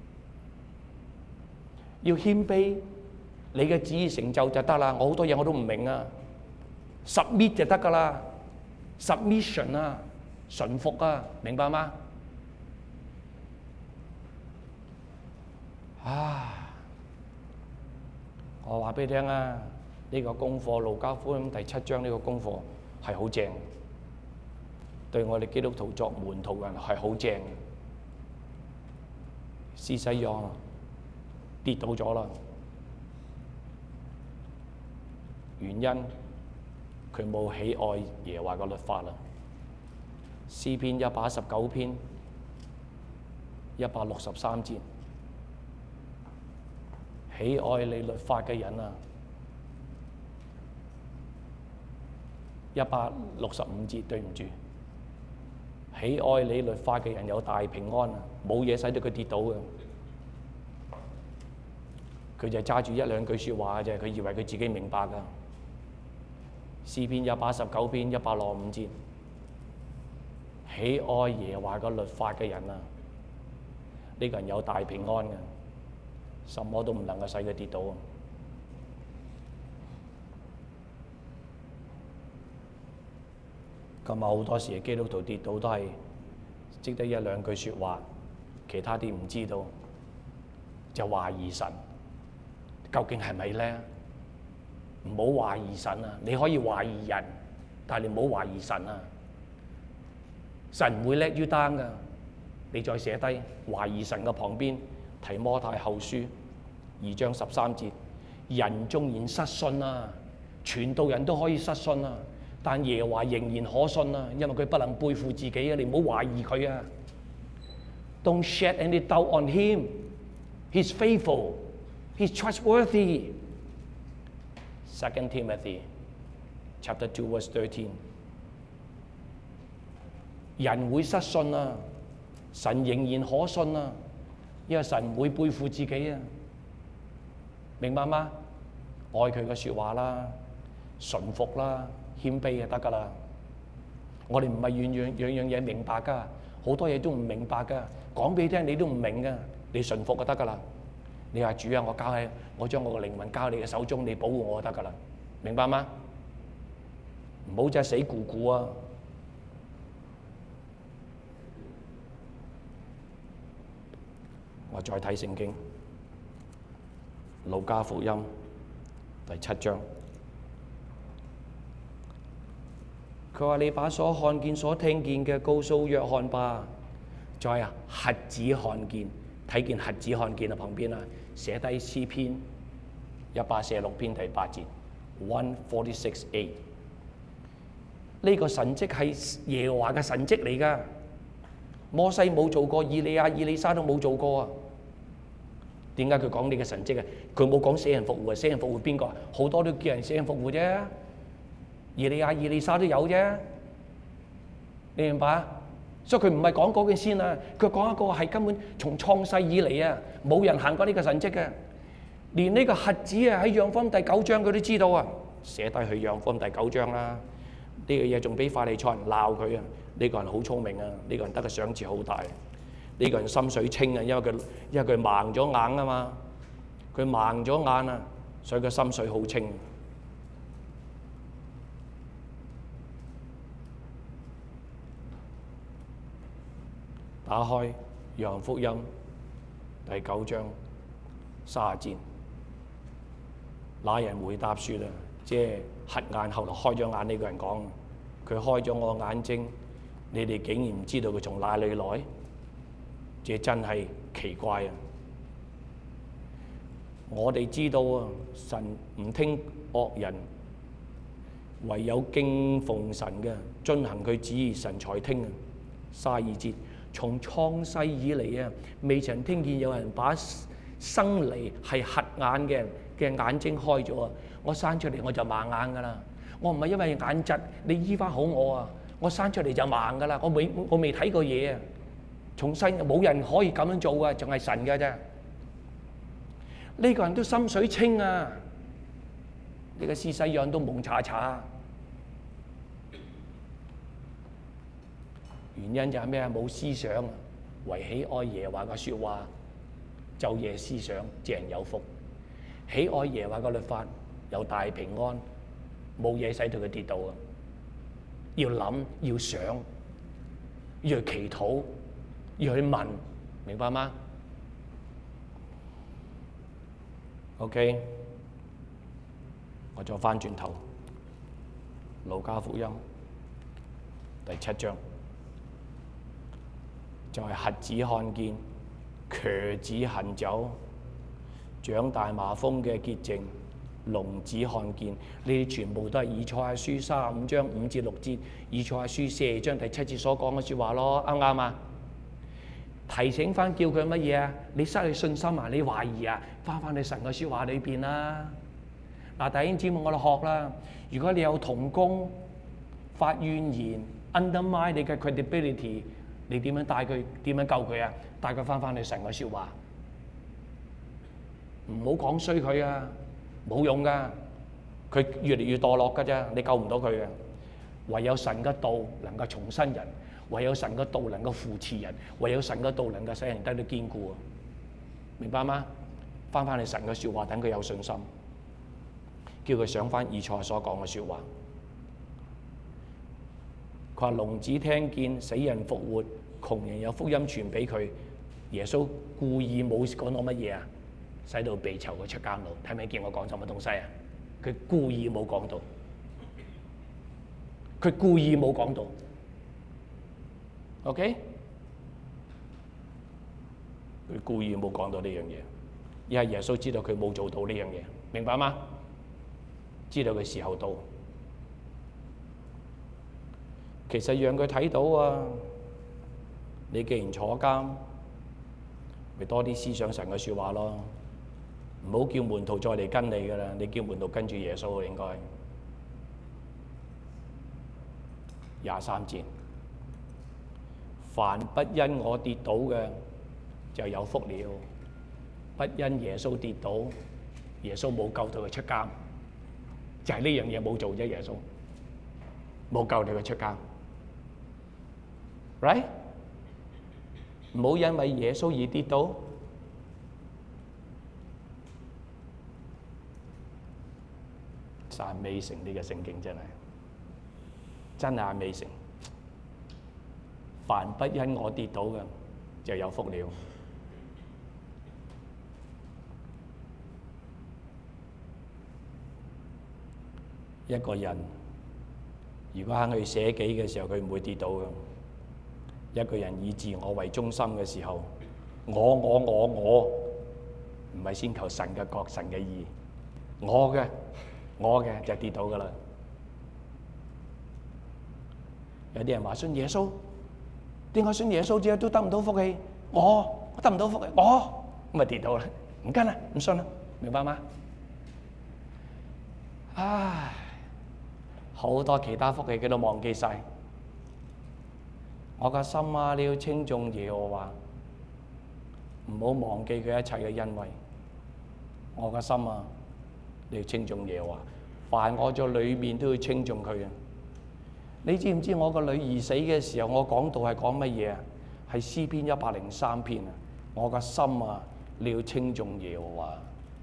要謙卑，你嘅旨意成就就得啦。我好多嘢我都唔明啊 ，submit 就得噶啦 ，submission 啊，順服啊，明白嗎？我話俾你聽啊，呢個功課《路加福音》第7章呢個功課係好正，對我哋基督徒作門徒人係好正。施洗約翰跌倒咗啦，原因佢冇喜愛耶和華嘅律法啦。詩篇119篇163節，喜愛你律法嘅人啊，165節，對唔住，喜愛你律法嘅人有大平安啊，冇嘢使到佢跌倒嘅。佢就揸住1、2句説話嘅啫，佢以為佢自己明白㗎。詩篇119篇165節，喜愛耶和華嘅律法嘅人啊，呢個人有大平安嘅，什麼都唔能夠使佢跌倒。今日好多時基督徒跌倒都係識得1、2句説話，其他啲唔知道，就懷疑神究竟係咪咧？唔好懷疑神啊！你可以懷疑人，但係你唔好懷疑神啊！神唔會 let you down 噶。你再寫低懷疑神嘅旁邊，提摩太後書2章13節，人縱然失信啊，傳道人都可以失信啊，但耶和華仍然可信啊，因為佢不能背負自己啊！你唔好懷疑佢啊 ！Don't shed any doubt on him. He's faithful. He's trustworthy. 2 Timothy chapter 2 verse 13。人會失信啊，神仍然可信啊，因為神唔會背負自己啊，明白嗎？愛佢嘅説話啦，順服啦，謙卑就得㗎啦。我哋唔係樣嘢明白㗎，好多嘢都唔明白㗎，講俾你聽你都唔明㗎，你順服就得㗎啦。你話主啊，我將我個靈魂交你嘅手中，你保護我就得㗎啦，明白嗎？唔好真係死固固啊！我再睇聖經，路加福音第7章，佢話：你把所看見、所聽見嘅告訴約翰吧。再啊，瞎子看見，睇見瞎子看見啊，旁邊啊，寫低詩篇146篇第8節 146:8。呢個神蹟係耶和華嘅神蹟嚟㗎，摩西冇做過，以利亞、以利沙都冇做過啊。點解佢講呢個神蹟啊？佢冇講死人復活啊！死人復活邊個啊？好多都叫人死人復活啫。以利亞、以利沙都有啫，你明白？所以佢唔係講嗰件先啊，佢講一個係根本從創世以嚟啊，冇人行過呢個神蹟嘅。連呢個瞎子啊喺約翰福音第9章佢都知道啊，寫低去約翰福音第9章啦。呢個嘢仲俾法利賽人鬧佢啊！呢個人好聰明啊！呢個人得嘅賞賜好大。呢個人心水清啊，因為佢盲咗眼啊嘛，佢盲咗眼啊，所以佢心水好清。打開約翰福音第9章30節，那人回答說啊，即係瞎眼後來開咗眼呢個人講，佢開咗我眼睛，你哋竟然唔知道佢從哪裏來？這真係奇怪啊！我哋知道啊，神唔聽惡人，唯有敬奉神嘅，遵行佢旨意，神才聽啊。32節，從創世以嚟啊，未曾聽見有人把生嚟係瞎眼嘅眼睛開咗啊！我生出嚟我就盲眼㗎啦， 我唔係因為眼疾，你醫翻好我啊！我生出嚟就盲噶啦，我未睇過嘢啊！從細冇人可以咁樣做噶，淨係神嘅啫。呢個人都心水清啊！你個事世樣都蒙查查，原因就係咩啊？冇思想，唯喜愛耶和華嘅説話，晝夜思想，這人有福。喜愛耶和華嘅律法，有大平安，冇嘢使到佢跌倒啊！要諗，要想，要去祈禱，要去問，明白嗎？OK， 我再翻轉頭，《路加福音》第7章，就係瞎子看見，瘸子行走，長大麻風嘅潔淨，聾子看見，呢啲全部都係以賽亞書35章5至6節，以賽亞書42章第7節所講嘅説話咯，啱唔啱啊？提醒翻叫佢乜嘢啊？你失去信心啊？你懷疑啊？翻去神嘅説話裏邊啦。嗱，弟兄姊妹，我哋學啦。如果你有同工發怨言 ，undermine 你嘅 credibility， 你點樣帶佢？點樣救佢啊？帶佢翻去神嘅説話，唔好講衰佢啊！冇用噶，佢越嚟越墮落噶啫，你救唔到佢嘅。唯有神嘅道能夠重生人，唯有神嘅道能夠扶持人，唯有神嘅道能夠使人得到堅固啊！明白嗎？翻去神嘅説話，等佢有信心，叫佢想翻以賽所講嘅説話。佢話聾子聽見，死人復活，窮人有福音傳俾佢。耶穌故意冇講到乜嘢啊？使到被囚嘅出監牢，睇唔睇見我講咗乜東西啊？佢故意冇講到，佢故意冇講到 ，OK？ 佢故意冇講到呢樣嘢，而係耶穌知道佢冇做到呢樣嘢，明白嗎？知道佢時候到，其實讓佢睇到啊！你既然坐監，咪多啲思想神嘅説話咯。唔好叫門徒再嚟跟你噶啦，你叫門徒跟住耶穌應該。23節，凡不因我跌倒嘅就有福了。不因耶穌跌倒，耶穌冇救到佢出監，就係呢樣嘢冇做啫。耶穌冇救到佢出監 ，right？ 唔好因為耶穌而跌倒。Amazing， 呢個聖經真係 amazing。凡不因我跌倒嘅就有福了。一個人如果肯去捨己嘅時候，佢唔會跌倒嘅。一個人以自我為中心嘅時候，我唔係先求神嘅國、神嘅義，我嘅就跌倒噶啦。有啲人話信耶穌，點解信耶穌之後都得唔到福氣？我得唔到福氣，咁咪跌倒啦，唔跟啦，唔信啦，明白嗎？唉，好多其他福氣佢都忘記晒。我個心啊，你要稱頌耶和華，唔好忘記佢一切嘅恩惠。我個心啊，你要稱頌耶和華，凡我在裏面都要稱頌佢啊！你知唔知我個女兒死嘅時候，我講道係講乜嘢啊？係詩篇103篇啊！我個心啊，你要稱頌耶和華。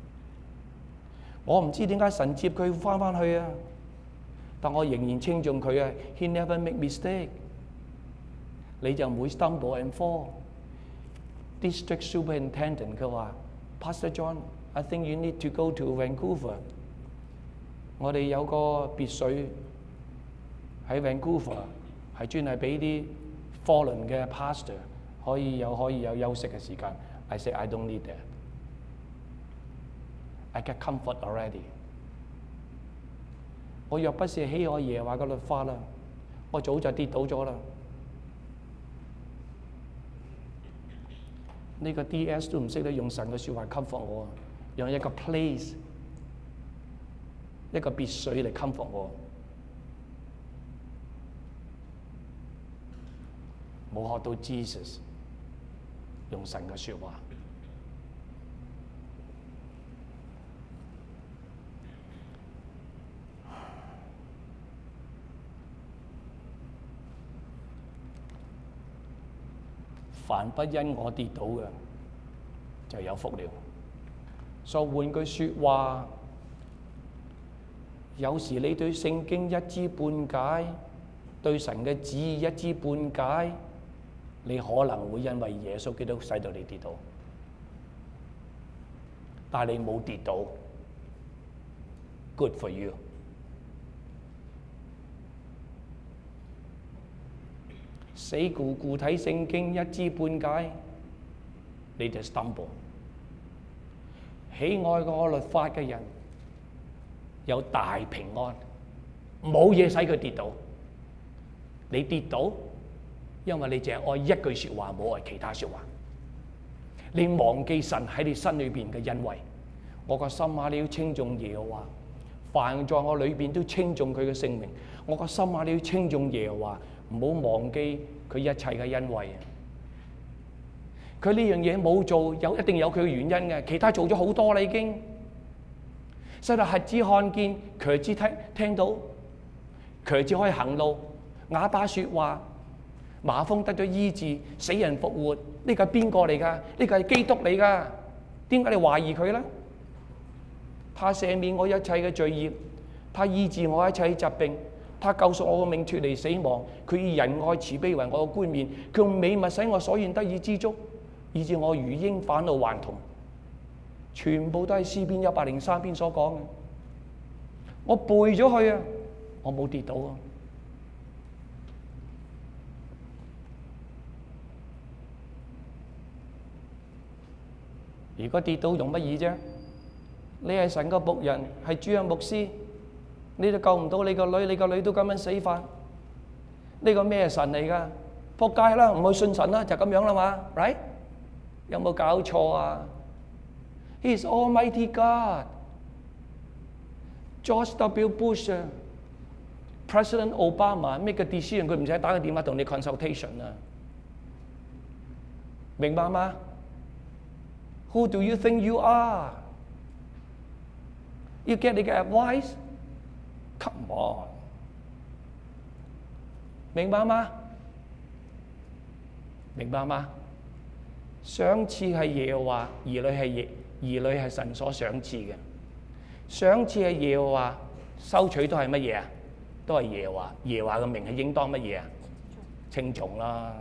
我唔知點解神接佢翻去啊，但我仍然稱頌佢啊。He never make mistake。你就唔會 stumble and fall。District Superintendent 佢話 Pastor John，I think you need to go to Vancouver。我哋有個別墅喺 Vancouver， 係專係俾啲 fallen 嘅 pastor 可以有休息嘅時間。I said I don't need that。I get comfort already。我若不是喜愛耶和華嘅律法啦，我早就跌倒咗啦。呢個 DS 都唔識得用神嘅説話 comfort 我，用一個 place 一個別墅嚟 comfort 我。 冇學到 Jesus 用神嘅説話。凡不因我跌倒嘅，就有福了。所以換句説話，有時你對聖經一知半解，對神嘅旨意一知半解，你可能會因為耶穌基督使到你跌倒，但係你冇跌倒 ，good for you。死固固睇聖經一知半解，你就 stumble。喜愛我律法嘅人有大平安，冇嘢使佢跌倒。你跌倒，因為你淨係愛一句説話，冇愛其他説話。你忘記神喺你心裏邊嘅恩惠。我個心啊，你要稱頌耶和華，凡在我裏邊都稱頌佢嘅聖名。我個心啊，你要稱頌耶和華，唔好忘記佢一切嘅恩惠啊！佢呢樣嘢冇做，一定有佢嘅原因嘅。其他做咗好多啦，已經。使到瞎子看見，瘸子聽到，瘸子可以行路，啞巴説話，麻風得咗醫治，死人復活。呢個係邊個嚟㗎？呢個係基督嚟㗎。點解你懷疑佢咧？他赦免我一切嘅罪孽，他醫治我一切疾病。他救贖我個命脫離死亡，佢以仁愛慈悲為我嘅冠冕，佢用美物使我所願得以知足，以致我如鷹返老還童。全部都係詩篇103篇所講嘅。我背咗佢啊，我冇跌倒啊。如果跌倒用乜嘢啫？你係神嘅僕人，係主任牧師。你都救唔到你個女，你個女都咁樣死法，呢個咩神嚟㗎？仆街啦，唔去信神啦，就咁樣啦嘛 ，right？ 有冇搞錯啊 ？He's Almighty God. George W. Bush, President Obama make a decision， 佢唔使打個電話同你 consultation 啊，明白嗎 ？Who do you think you are? You get the advice?Come on， 明白嗎？明白嗎？賞賜係耶和華，兒女係神所賞賜嘅。賞賜係耶和華，收取都係乜嘢啊？都係耶和華。耶和華嘅名係應當乜嘢啊？稱頌啦。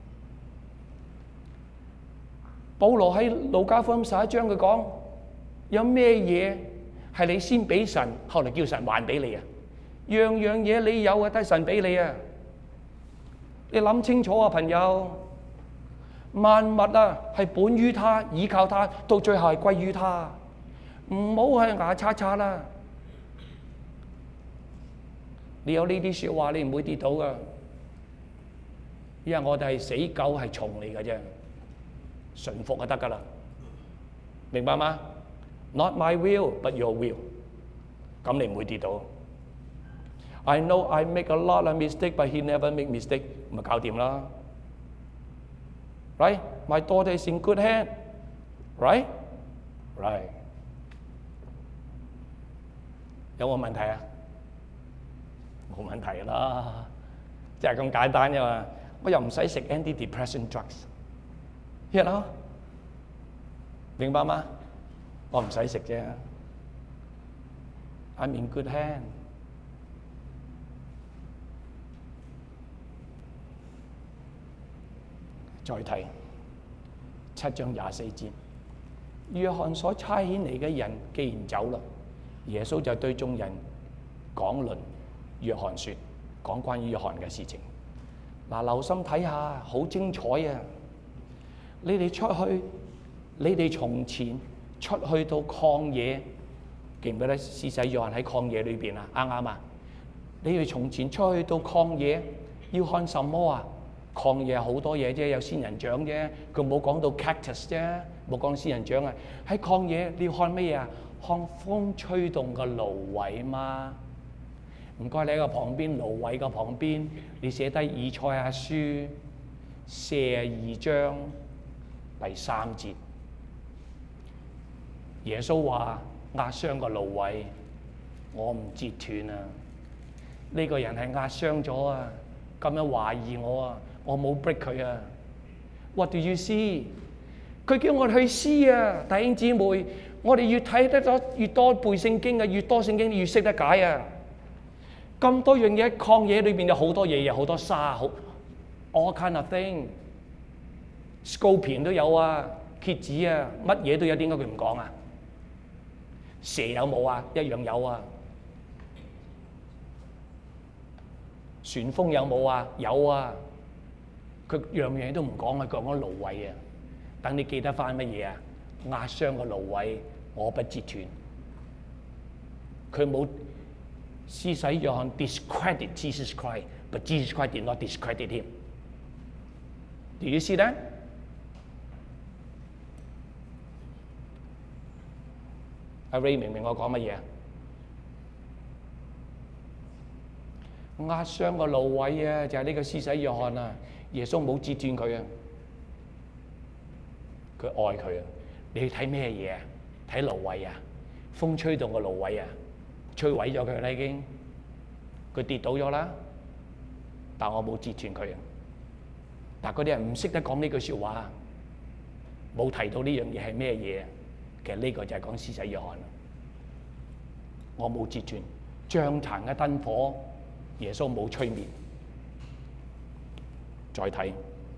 保羅喺路加福音11章佢講，有咩嘢係你先俾神，後嚟叫神還俾你啊？樣樣嘢你有啊，都係神俾你啊！你諗清楚啊，朋友！萬物啊，係本於他，倚靠他，到最後係歸於他。唔好係牙擦擦啦！你有呢啲説話，你唔會跌倒噶。因為我哋係死狗，係蟲嚟嘅啫，順服就得噶啦。明白嗎 ？Not my will, but your will。咁你唔會跌倒。I know I make a lot of mistake, but he never make mistake， 咪搞掂啦。Right? My daughter is in good hand. Right? Right. 有冇問題啊？冇問題啦，即係咁簡單啫嘛。我又唔使食 antidepressant drugs，you know？ 明白嗎？我唔使食啫。I'm in good hand。再睇7章24節，約翰所差遣嚟嘅人既然走啦，耶穌就對眾人講論約翰說，講關於約翰嘅事情。嗱，留心睇下，好精彩啊！你哋出去，你哋從前出去到曠野，記唔記得施洗約翰喺曠野裏邊啊？啱唔啱啊？你哋從前出去到曠野，要看什麼啊？曠野好多嘢啫，有仙人掌啫，佢冇講到 cactus 啫，冇講仙人掌啊。喺曠野你要看乜嘢啊？看風吹動嘅蘆葦嘛。唔該，你喺個旁邊蘆葦嘅旁邊，你寫低以賽亞書 42章第3節，耶穌話：壓傷個蘆葦，我唔折斷啊！呢個人係壓傷咗啊，咁樣懷疑我啊，我冇 break 佢啊。What do you see？ 佢叫我哋去思啊，弟兄姊妹，我哋越睇得咗越多背聖經啊，越多聖經越識得解啊。咁多樣嘢，曠野裏邊有好多嘢，有好多沙，好 all kind of thing。Scorpion 都有啊，蝎子啊，乜嘢都有，點解佢唔講啊？蛇有冇啊？一樣有啊。旋風有冇啊？有啊。佢樣樣都唔講啊，講蘆葦啊。等你記得翻乜嘢啊？壓傷個蘆葦，我不折斷。佢冇施洗約翰 discredit Jesus Christ，but Jesus Christ did not discredit him。Did you see that？ 阿 Ray 明唔明我講乜嘢啊？壓傷個蘆葦啊，就係呢個施洗約翰啊，耶穌冇折斷佢啊，佢愛佢啊。你去睇咩嘢啊？睇蘆葦啊，風吹動個蘆葦啊，摧毀咗佢啦已經，佢跌倒咗啦，但我冇折斷佢啊。但嗰啲人唔識得講呢句説話，冇提到呢樣嘢係咩嘢。其實呢個就係講施洗約翰。我冇折斷，將殘嘅燈火，耶穌冇吹滅。再睇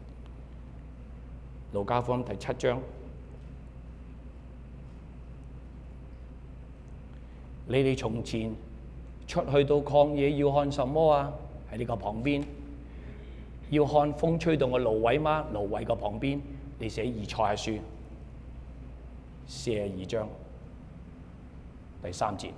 路加福音第7章，你哋從前出去到曠野要看什麼啊？喺呢個旁邊，要看風吹動嘅蘆葦嗎？蘆葦個旁邊，你寫以賽亞書42章第3節。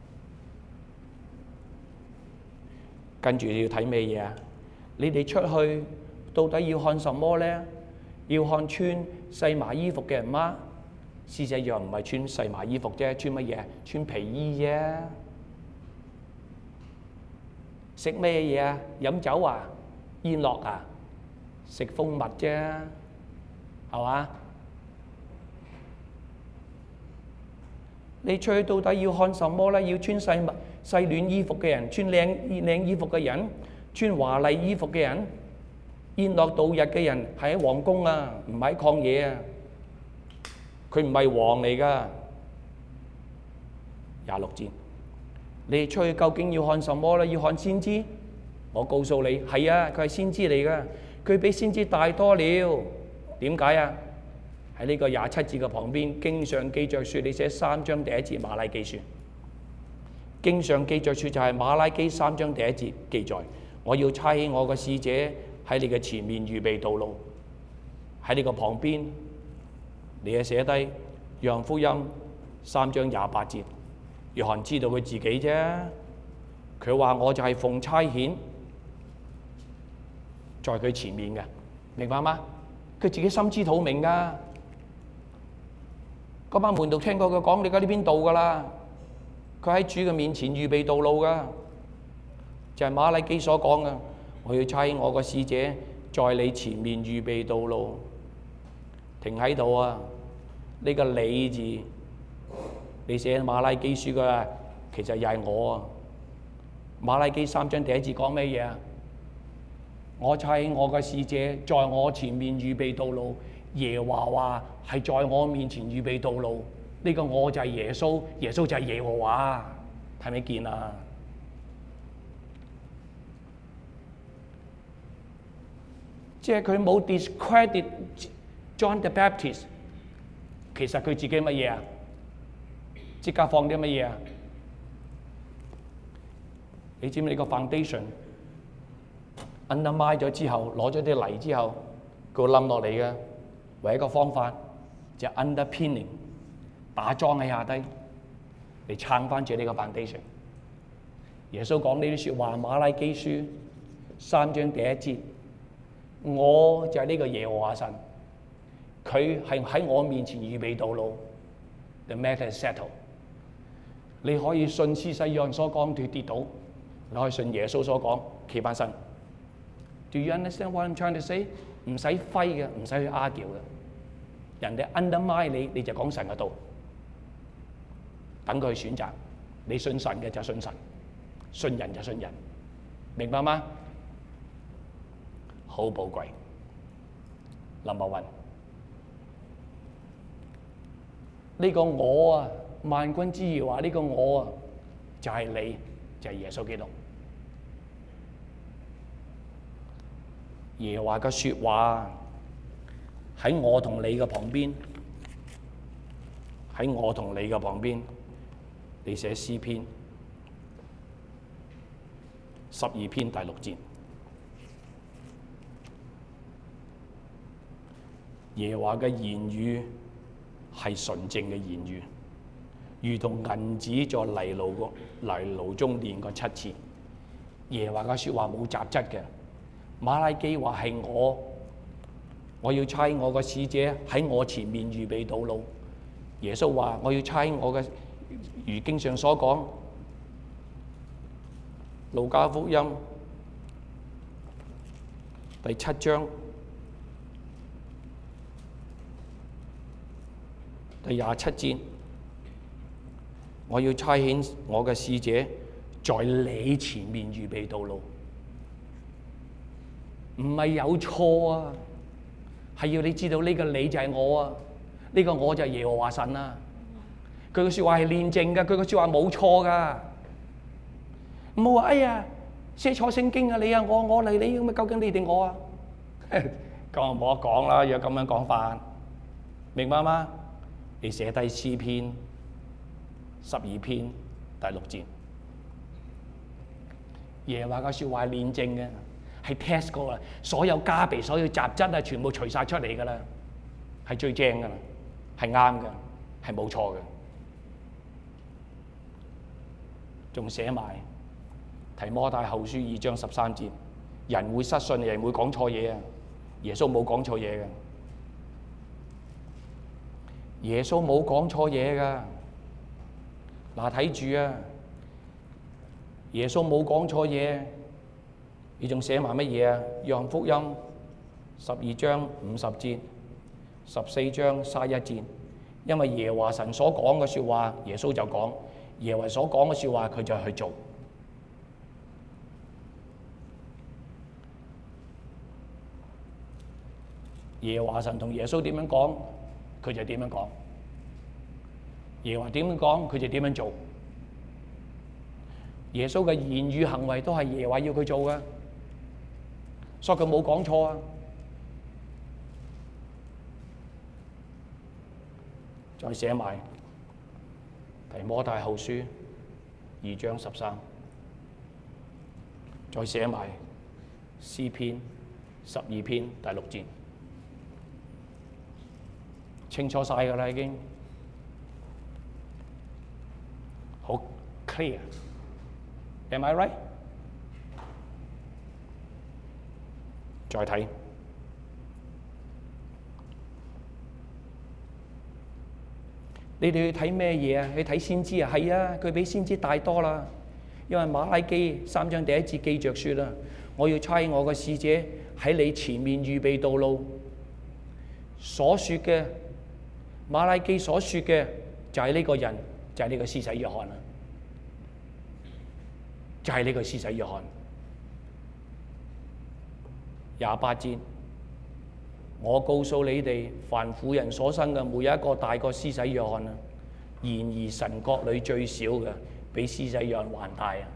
跟住你要睇咩嘢啊？你哋出去到底要看什麼呢？要看穿細麻衣服嘅人嗎？施洗約翰唔係穿細麻衣服啫，穿乜嘢？穿皮衣啫。食咩嘢啊？飲酒啊？煙樂啊？食蜂蜜啫，係嘛？你出去到底要看什麼呢？要穿細暖衣服嘅人，穿靚衣服嘅人，穿華麗衣服嘅人，宴樂度日嘅人係喺皇宮啊，唔係喺曠野啊。佢唔係王嚟噶。26節，你出去究竟要看什麼呢？要看先知？我告訴你，係啊，佢係先知嚟噶，佢比先知大多了。點解啊？喺呢個27節嘅旁邊，經上記着說，你寫3章第1節馬拉基書。經上記着說就係馬拉基3章第1節記載，我要差遣我嘅使者喺你嘅前面預備道路。喺呢個旁邊，你係寫低約翰福音3章28節。約翰知道佢自己啫，佢話我就係奉差遣在佢前面嘅，明白嗎？佢自己心知肚明噶。嗰班門徒聽過佢講，你而家呢邊度噶啦？佢喺主嘅面前預備道路噶，就係馬拉基所講嘅。我要差我個使者在你前面預備道路。停喺度啊！呢個你字，你寫馬拉基書嘅，其實又係我啊。馬拉基3章第1節講咩嘢啊？我差我個使者在我前面預備道路。耶和華係在我面前預備道路。呢個我就係耶穌，耶穌就係耶和華，睇唔見啊？即係佢冇 discredit John the Baptist， 其實佢自己乜嘢啊？即刻放啲乜嘢啊？你知唔知你個 foundation undermine 咗之後，攞咗啲泥之後，佢會冧落嚟嘅。唯一個方法就係 underpinning。打樁喺下低，嚟撐翻住呢個 foundation。耶穌講呢啲説話，馬拉基書3章第1節，我就係呢個耶和華神，佢係喺我面前預備道路。The matter is settled。你可以信施洗約翰所講，佢跌倒；你可以信耶穌所講，企翻身。Do you understand what I'm trying to say？ 唔使揮嘅，唔使去 argue 嘅。人哋 undermine 你，你就講神嘅道，等佢去選擇。你信神嘅就信神，信人就信人，明白嗎？好寶貴。Number one， 呢個我啊，萬軍之耶和華呢個我啊，就係你，就係耶穌基督。耶和華嘅説話喺我同你嘅旁邊，喺我同你嘅旁邊，你寫詩篇12篇第6節。耶和華嘅言語係純正嘅言語，如同銀子在泥爐中煉過7次。耶和華嘅説話冇雜質嘅。馬拉基話係我要差我嘅使者喺我前面預備道路。耶穌話我要差我嘅，如經上所講，路加福音第7章第27節，我要差遣我嘅使者在你前面預備道路。唔係有錯啊，係要你知道呢個你就係我啊，呢個我就係耶和華神啊。佢嘅説話係煉淨嘅，佢嘅説話冇錯噶。唔好話哎呀寫錯聖經啊，你啊我嚟你咁啊，究竟你定我啊？咁啊冇得講啦，有咁樣講法，明白嗎？你寫低詩篇12篇第6節，耶和華嘅説話係煉淨嘅。係 test 過啦，所有加備、所有雜質啊，全部除晒出嚟噶啦，係最正噶啦，係啱嘅，係冇錯嘅。仲寫埋提摩太後書2章13節，人會失信，人會講錯嘢啊。耶穌冇講錯嘢嘅，耶穌冇講錯嘢噶。嗱，睇住啊，耶穌冇講錯嘢。你仲寫埋乜嘢啊？約翰福音12章50節、14章31節，因為耶和華神所講嘅説話，耶穌就講；耶和華所講嘅説話，佢就去做。耶和華神同耶穌點樣講，佢就點樣講；耶和華點樣講，佢就點樣做。耶穌嘅言語行為都係耶和華要佢做嘅。所以佢冇講錯啊！再寫埋提摩太後書2章13，再寫埋詩篇12篇第6節，清楚晒㗎啦已經，好 clear。Am I right？再睇，你哋去睇咩嘢啊？去睇先知啊？係啊，佢比先知大多啦。因為馬拉基3章第1節記着説啦，我要差我嘅使者喺你前面預備道路。所説嘅馬拉基所説嘅就係呢個人，就係呢個施洗約翰啦，就係呢個施洗約翰。28節，我告訴你哋，凡婦人所生嘅，沒有一個大過施洗約翰啊。然而神國裏最小嘅，比施洗約翰還大啊。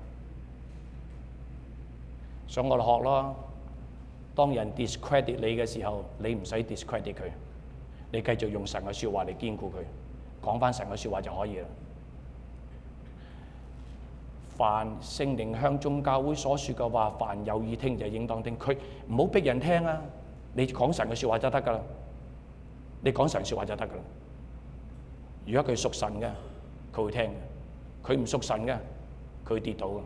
上我哋學咯，當人 discredit 你嘅時候，你唔使 discredit 佢，你繼續用神嘅説話嚟堅固佢，講翻神嘅説話就可以啦。凡聖靈向眾教會所說嘅話，凡有意聽就應當聽。佢唔好逼人聽啊！你講神嘅説話就得噶啦，你講神説話就得噶啦。如果佢屬神嘅，佢會聽嘅；佢唔屬神嘅，佢會跌倒嘅。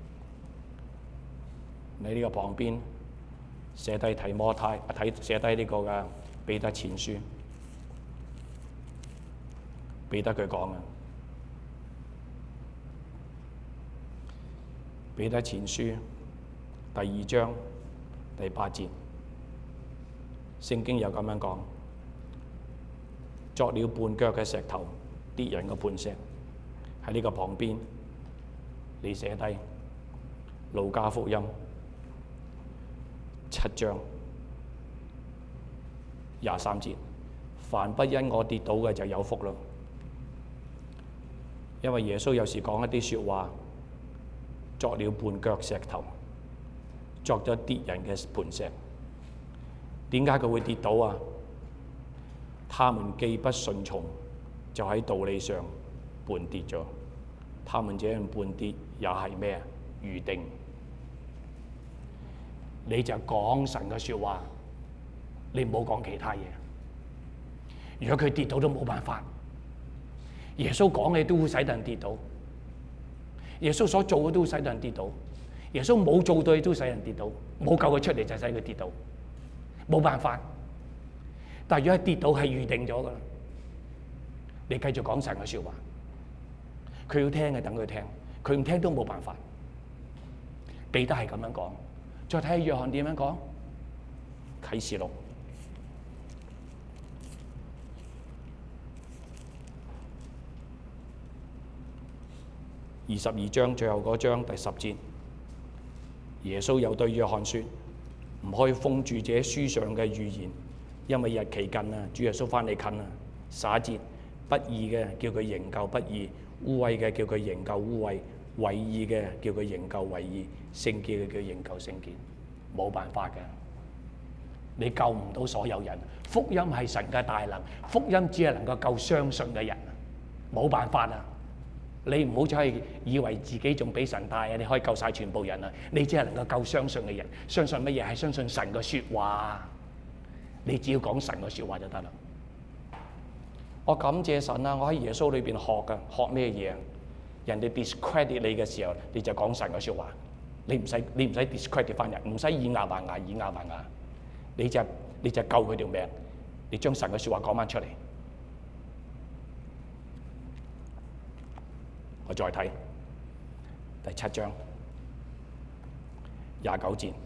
你呢個旁邊寫低提摩太，寫低呢個嘅彼得前書，彼得佢講嘅。彼得前書第2章第8節， 聖經有咁樣講，作了絆腳嘅石頭，跌人嘅磐石。喺呢個旁邊，你寫低路加福音7章23節，凡不因我跌倒嘅就有福啦。因為耶穌有時講一啲説話，作了絆腳石頭，作咗跌人嘅磐石。點解佢會跌倒啊？他們既不順從，就喺道理上絆跌咗。他們這樣絆跌也係咩啊？預定。你就講神嘅説話，你唔好講其他嘢。如果佢跌倒都冇辦法，耶穌講嘅都會使人跌倒，耶穌所做嘅都會使人跌倒，耶穌冇做到嘅都使人跌倒，冇救佢出嚟就使佢跌倒，冇辦法。但係如果係跌倒係預定咗噶啦，你繼續講神嘅説話，佢要聽嘅等佢聽，佢唔聽都冇辦法。彼得係咁樣講，再睇下約翰點樣講，啟示錄22章最後嗰章第10節，耶穌又對約翰說：唔可以封住這書上嘅預言，因為日期近啊，主耶穌翻嚟近啊。11節，不義嘅叫佢仍舊不義，污穢嘅叫佢仍舊污穢，為義嘅叫佢仍舊為義，聖潔嘅叫仍舊聖潔。冇辦法嘅，你救唔到所有人。福音係神嘅大能，福音只係能夠救相信嘅人，冇辦法啊！你唔好再以為自己仲比神大啊！你可以救晒全部人啊！你只係能夠救相信嘅人。相信乜嘢？係相信神嘅説話。你只要講神嘅説話就得啦。我感謝神啊！我喺耶穌裏邊學㗎，學咩嘢啊？人哋 discredit 你嘅時候，你就講神嘅説話。你唔使 discredit 翻人，唔使以牙還牙，以牙還牙。你就救佢條命。你將神嘅説話講翻出嚟。我再睇第7章29節，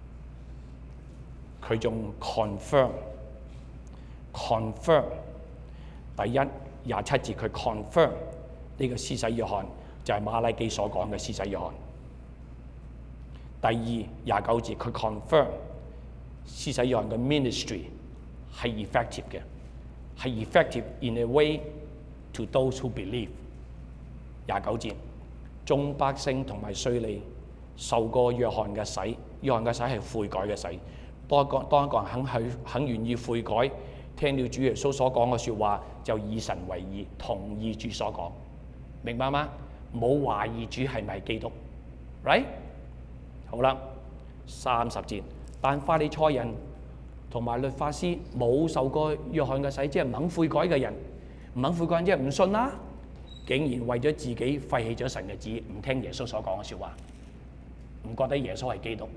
佢仲 confirm 第1 27節，佢 confirm 呢個施洗約翰就係馬拉基所講嘅施洗約翰。第2 29節，佢 confirm 施洗約翰嘅 ministry 係 effective 嘅，係 effective in a way to those who believe。29節，眾百姓同埋稅吏受過約翰嘅洗，約翰嘅洗係悔改嘅洗。當一個人肯願意悔改，聽了主耶穌所講嘅説話，就以神為義，同意主所講，明白嗎？冇懷疑主係咪基督 ，right？ 好啦，30節，但法利賽人同埋律法師冇受過約翰嘅洗，即係唔肯悔改嘅人，唔肯悔改即係唔信啦。竟然為咗自己廢棄咗神嘅旨意，唔聽耶穌所講嘅説話，唔覺得耶穌係基督。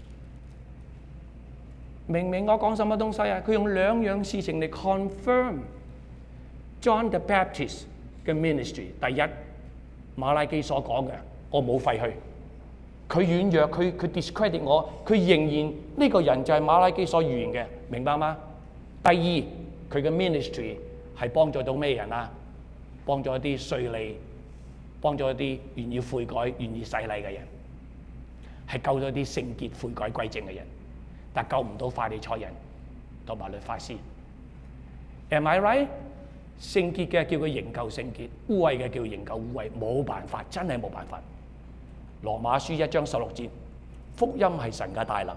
明明我講什麼東西啊？佢用2樣事情嚟 confirm John the Baptist 嘅 ministry。第一，馬拉基所講嘅，我冇廢去。佢軟弱，佢 discredit 我，佢仍然呢個人就係馬拉基所預言嘅，明白嗎？第二，佢嘅 ministry 係幫助到咩人啊？幫咗一啲稅吏，幫咗一啲願意悔改、願意洗禮嘅人，係救咗啲聖潔悔改歸正嘅人，但救唔到法利賽人同埋律法師。Am I right？ 聖潔嘅叫佢仍舊聖潔，污穢嘅叫仍舊污穢，冇辦法，真係冇辦法。羅馬書1章16節，福音係神嘅大能，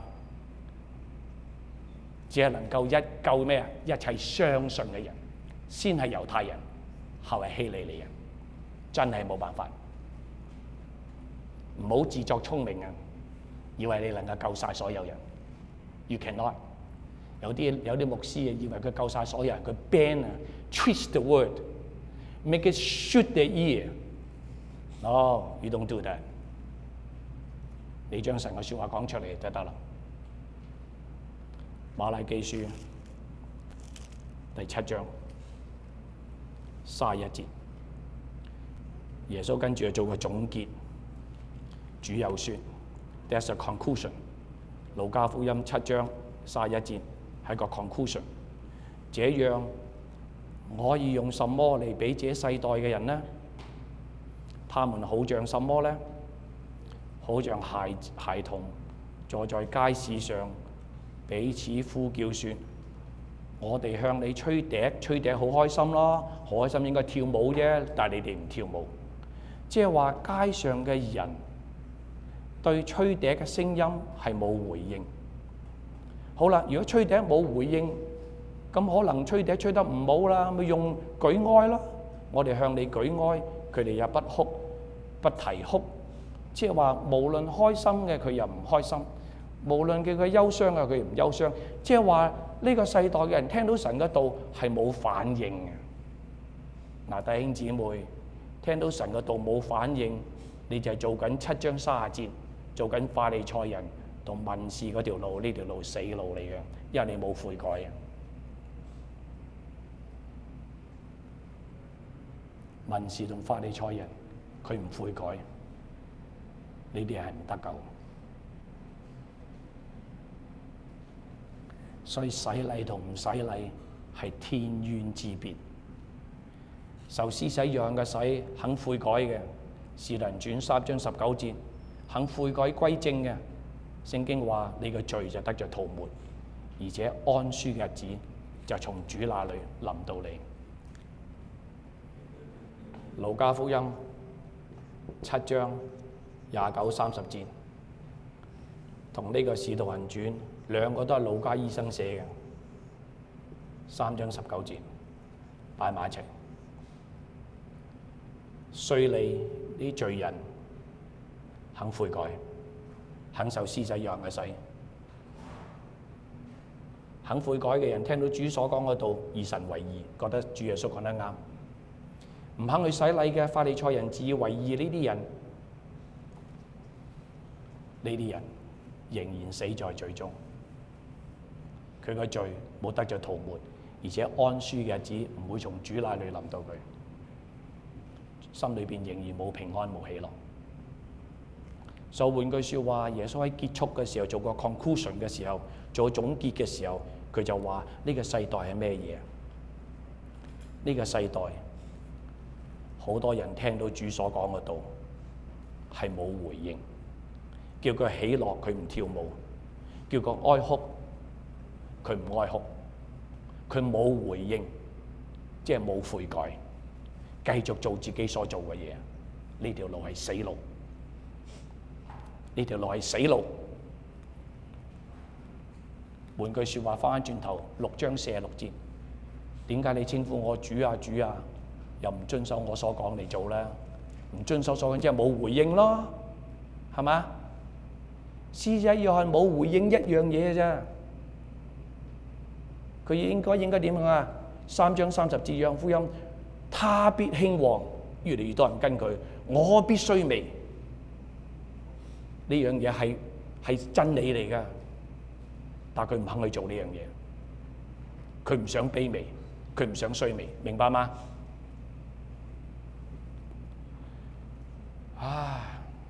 只係能夠救咩啊？一切相信嘅人，先係猶太人。後係希利尼人，真係冇辦法。唔好自作聰明啊！以為你能夠救晒所有人 ，you cannot。有啲牧師啊，以為佢救晒所有人，佢 ban 啊 ，twist the word，make it shoot their ear。No，you don't do that。你將神嘅説話講出嚟就得啦。馬拉基書第7章。31節，耶穌跟住做個總結。主有説 ，There's a conclusion。路加福音7章31節， 係個 conclusion。這樣我可以用什麼嚟俾這世代嘅人呢？他們好像什麼呢？好像孩童坐在街市上彼此呼叫說：我哋向你吹笛，吹笛好開心咯，好開心應該跳舞啫，但係你哋唔跳舞。即係話街上嘅人對吹笛嘅聲音係冇回應。好啦，如果吹笛冇回應，咁可能吹笛吹得唔好啦，咪用舉哀咯。我哋向你舉哀，佢哋又不哭不啼哭。即係話無論開心嘅佢又唔開心，無論佢憂傷嘅佢唔憂傷。即係話呢個世代嘅人聽到神嘅道係冇反應嘅。嗱，弟兄姊妹，聽到神嘅道冇反應，你就係做緊7章30節，做緊法利賽人同文士嗰條路，呢條路死路嚟嘅，因為你冇悔改啊！文士同法利賽人，佢唔悔改，呢啲係唔得救。所以洗禮同唔洗禮係天淵之別。受施洗約翰嘅洗，肯悔改嘅，使徒行傳3章19節，肯悔改歸正嘅，聖經話你嘅罪就得着塗抹，而且安舒嘅日子就從主那裏臨到你。路加福音7章29、30節，同呢個使徒行傳兩個都係路加醫生寫嘅，3章19節擺埋一齊。雖你啲罪人肯悔改，肯受施洗約翰嘅洗，肯悔改嘅人聽到主所講嘅道，以神為義，覺得主耶穌講得啱。唔肯去洗禮嘅法利賽人自以為義，呢啲人仍然死在罪中，佢嘅罪冇得着塗抹，而且安舒嘅日子唔會從主那裏臨到佢，心裏邊仍然冇平安冇喜樂。所以換句説話，耶穌喺結束嘅時候做個 conclusion 嘅時候，做總結嘅時候，佢就話呢個世代係咩嘢？呢個世代好多人聽到主所講嘅道係冇回應，叫佢喜樂佢唔跳舞，叫佢哀哭佢唔哀哭，佢冇回應，即係冇悔改，繼續做自己所做嘅嘢。呢條路係死路，呢條路係死路。換句説話，翻轉頭6章46節，點解你稱呼我主啊主啊，又唔遵守我所講嚟做咧？唔遵守所講即係冇回應咯，係嘛？施洗約翰冇回應一樣嘢嘅啫，佢應該點啊？3章30節約翰福音，他必興旺，越嚟越多人跟佢，我必衰微。呢樣嘢係真理嚟㗎，但係佢唔肯去做呢樣嘢，佢唔想卑微，佢唔想衰微，明白嗎？唉，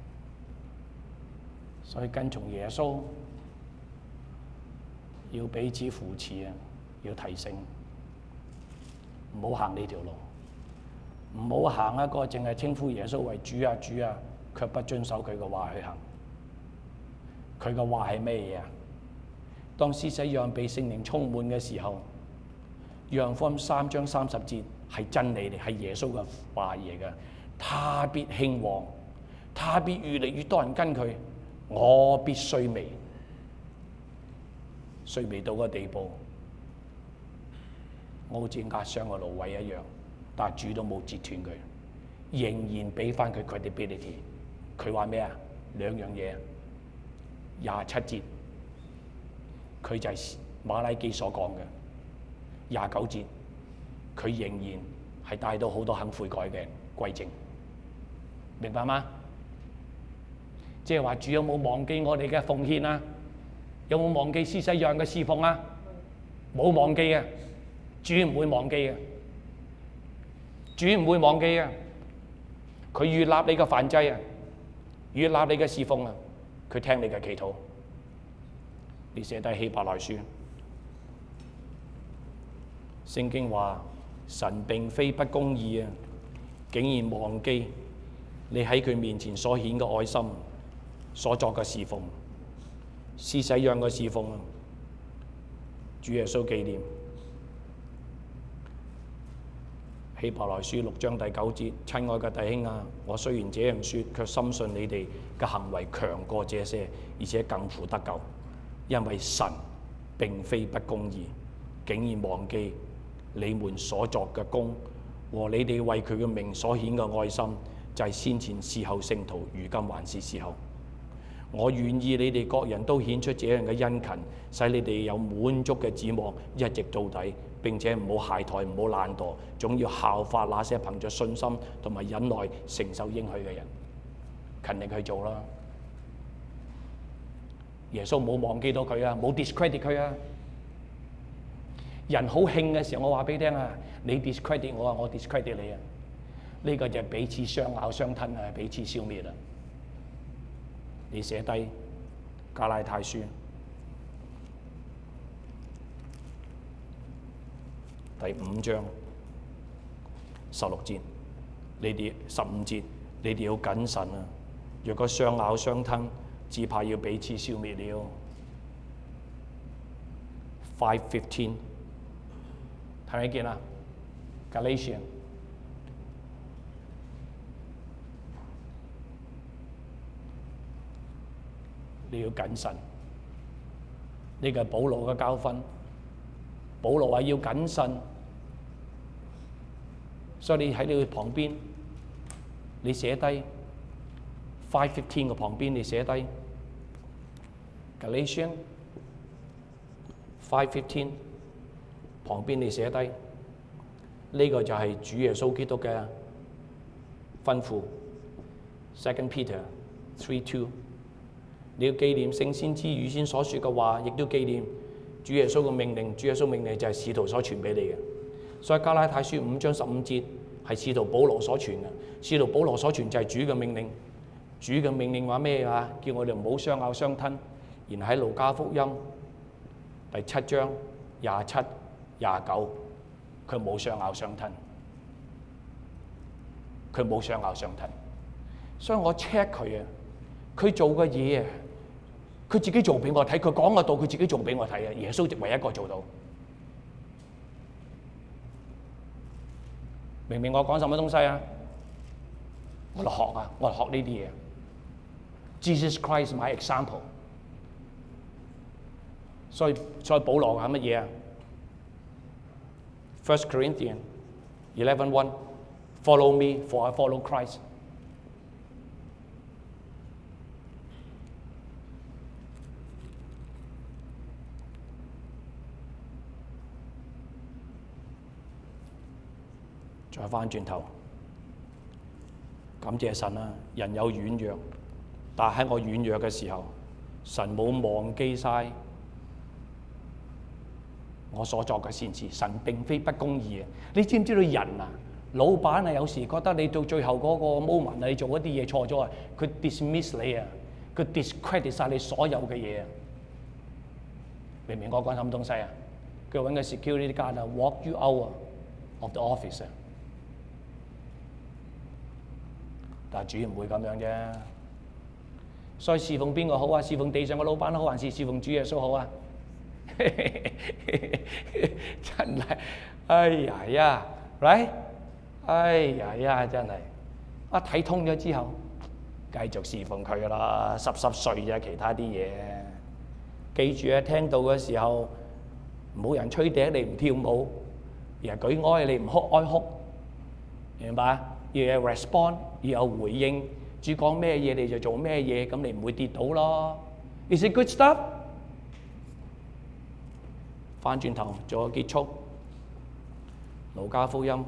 所以跟從耶穌要彼此扶持啊，要提醒，唔好行呢條路，唔好行一個淨係稱呼耶穌為主啊主啊，卻不遵守佢嘅話去行。佢嘅話係咩嘢啊？當施洗約翰被聖靈充滿嘅時候，約翰福音3章30節係真理嚟，係耶穌嘅話嚟嘅。他必興旺，他必越嚟越多人跟佢，我必衰微，衰微到個地步，我好似壓傷個蘆葦一樣，但係主都冇截斷佢，仍然俾翻佢 credibility。佢話咩啊？兩樣嘢。27節，佢就係馬拉基所講嘅。29節，佢仍然係帶到好多肯悔改嘅歸正，明白嗎？即係話主有冇忘記我哋嘅奉獻啊？有冇忘記施洗約翰嘅侍奉啊？冇忘記嘅，主唔會忘記嘅，主唔會忘記嘅。佢悅納你嘅燔祭啊，悅納你嘅侍奉啊。佢聽你嘅祈禱，你寫低希伯來書聖經話神並非不公義啊，竟然忘記你喺佢面前所顯嘅愛心，所作嘅侍奉，施洗約嘅侍奉啊，主耶穌紀念。希伯來書6章第9節，親愛嘅弟兄啊，我雖然這樣説，卻深信你哋嘅行為強過這些，而且更乎得救，因為神並非不公義，竟然忘記你們所作嘅功和你哋為佢嘅名所顯嘅愛心，就係先前伺候聖徒，如今還是伺候。我願意你哋各人都顯出這樣嘅殷勤，使你哋有滿足嘅指望，一直到底。並且唔好懈怠，唔好懶惰，總要效法那些憑着信心同埋忍耐承受應許嘅人，勤力去做啦。耶穌冇忘記到佢啊，冇 discredit 佢啊。人好興嘅時候，我話俾你聽啊，你 discredit 我啊，我 discredit 你啊，呢個就係彼此相咬相吞啊，彼此消滅啊。你寫低加拉太書第5章16節，你哋15節，你哋要謹慎啊！若果相咬相吞，只怕要彼此消滅了。5:15，睇唔睇見啊？Galatians，你要謹慎，呢個係保羅嘅教訓。保羅話要謹慎。所以你喺你旁邊，你寫低 5:15 嘅旁邊，你寫低 Galatians 5:15旁邊，你寫低呢個就係主耶穌基督嘅吩咐。2 Peter 3:2，你要紀念聖先知預先所說嘅話，亦都紀念主耶穌嘅命令。主耶穌命令就係使徒所傳俾你嘅。所以加拉太書5章15節係使徒保羅所傳嘅，使徒保羅所傳就係主嘅命令。主嘅命令話咩啊？叫我哋唔好相咬相吞。然後喺路加福音第7章27、29，佢冇相咬相吞，佢冇相咬相吞。所以我 check 佢啊，佢做嘅嘢啊，佢自己做俾我睇，佢講嘅道佢自己做俾我睇啊。耶穌唯一一個做到。明唔明我講什麼東西啊？我哋學啊，我哋學呢啲嘢。Jesus Christ my example。所以保羅係乜嘢啊 ？1 Corinthians 11:1 Follow me, for I follow Christ。再翻轉頭，感謝神啊！人有軟弱，但喺我軟弱嘅時候，神冇忘記晒我所作嘅善事。神並非不公義啊！你知唔知道人啊，老闆啊，有時覺得你到最後嗰個 moment 你做一啲嘢錯咗啊，佢 dismiss 你啊，佢 discredit 晒你所有嘅嘢啊！明唔明我講什麼東西啊？佢揾個 security guard 啊 walk you out of the office 啊！但係主唔會咁樣啫，所以侍奉邊個好啊？侍奉地上嘅老闆好，還是侍奉主耶穌好啊？真係，哎呀呀 ，right？ 哎呀呀，真係一睇通咗之後，繼續侍奉佢噶啦，濕碎啫，其他啲嘢。記住啊，聽到嘅時候冇人吹笛，你唔跳舞；而係舉哀，你唔哭哀哭，明白？要有 respond， 要有回應。主講咩嘢你就做咩嘢，咁你唔會跌倒咯。Is it good stuff？ 翻轉頭做個結束。路加福音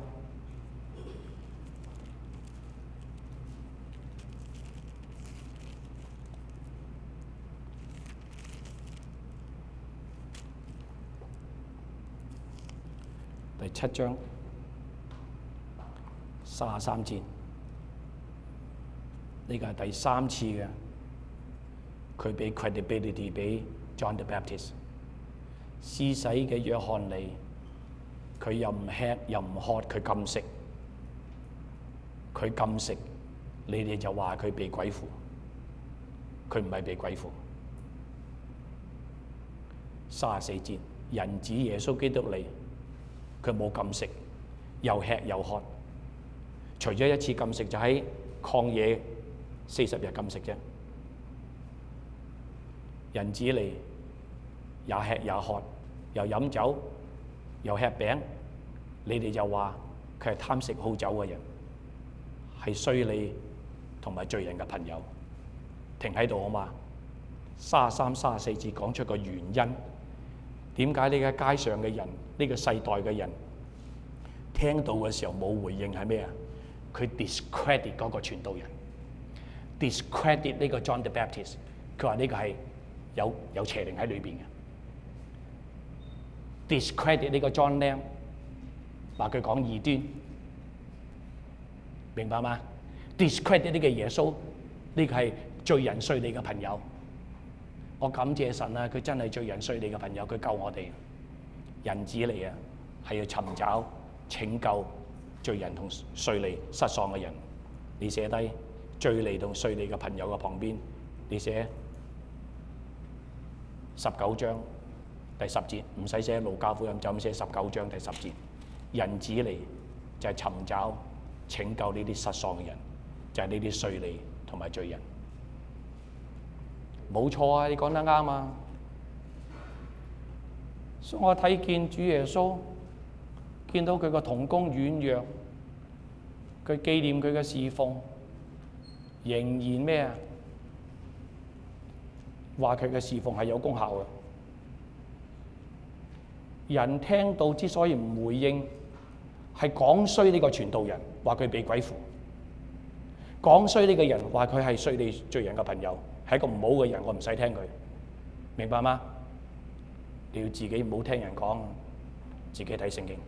第7章33節，呢個係第3次嘅，佢俾 credibility 俾 John the Baptist。施洗嘅約翰嚟， 佢又唔吃又唔喝，佢禁食，你哋就話佢被鬼附，佢唔係被鬼附。34節，人子耶穌基督嚟，佢冇禁食，又吃又喝，除咗一次禁食就喺曠野40日禁食啫。人子嚟，也吃也喝，又飲酒，又吃餅，你哋就話佢係貪食好酒嘅人，係稅吏同埋罪人嘅朋友。停喺度好嘛？33、34節講出個原因，點解呢個街上嘅人，呢個世代嘅人聽到嘅時候冇回應係咩啊？佢 discredit 嗰個傳道人 ，discredit 呢個 John the Baptist， 佢話呢個係有邪靈喺裏邊嘅。discredit 呢個 John Lam， 話佢講異端，明白嗎？ discredit 呢個耶穌，呢個係罪人稅吏嘅朋友。我感謝神啊，佢真係罪人稅吏嘅朋友，佢救我哋。人子嚟啊，係要尋找拯救罪人同稅吏失喪嘅人。你寫低罪吏同稅吏嘅朋友嘅旁邊，你寫19章第10節，唔使寫路加福音，就咁寫19章第10節。人子嚟就係尋找拯救呢啲失喪嘅人，就係呢啲稅吏同埋罪人。冇錯啊，你講得啱啊！所以我睇見主耶穌，見到佢個同工軟弱，佢紀念佢嘅侍奉，仍然咩啊？話佢嘅侍奉係有功效嘅。人聽到之所以唔回應，係講衰呢個傳道人，話佢被鬼附；講衰呢個人，話佢係稅吏罪人嘅朋友，係一個唔好嘅人，我唔使聽佢，明白嗎？你要自己唔好聽人講，自己睇聖經。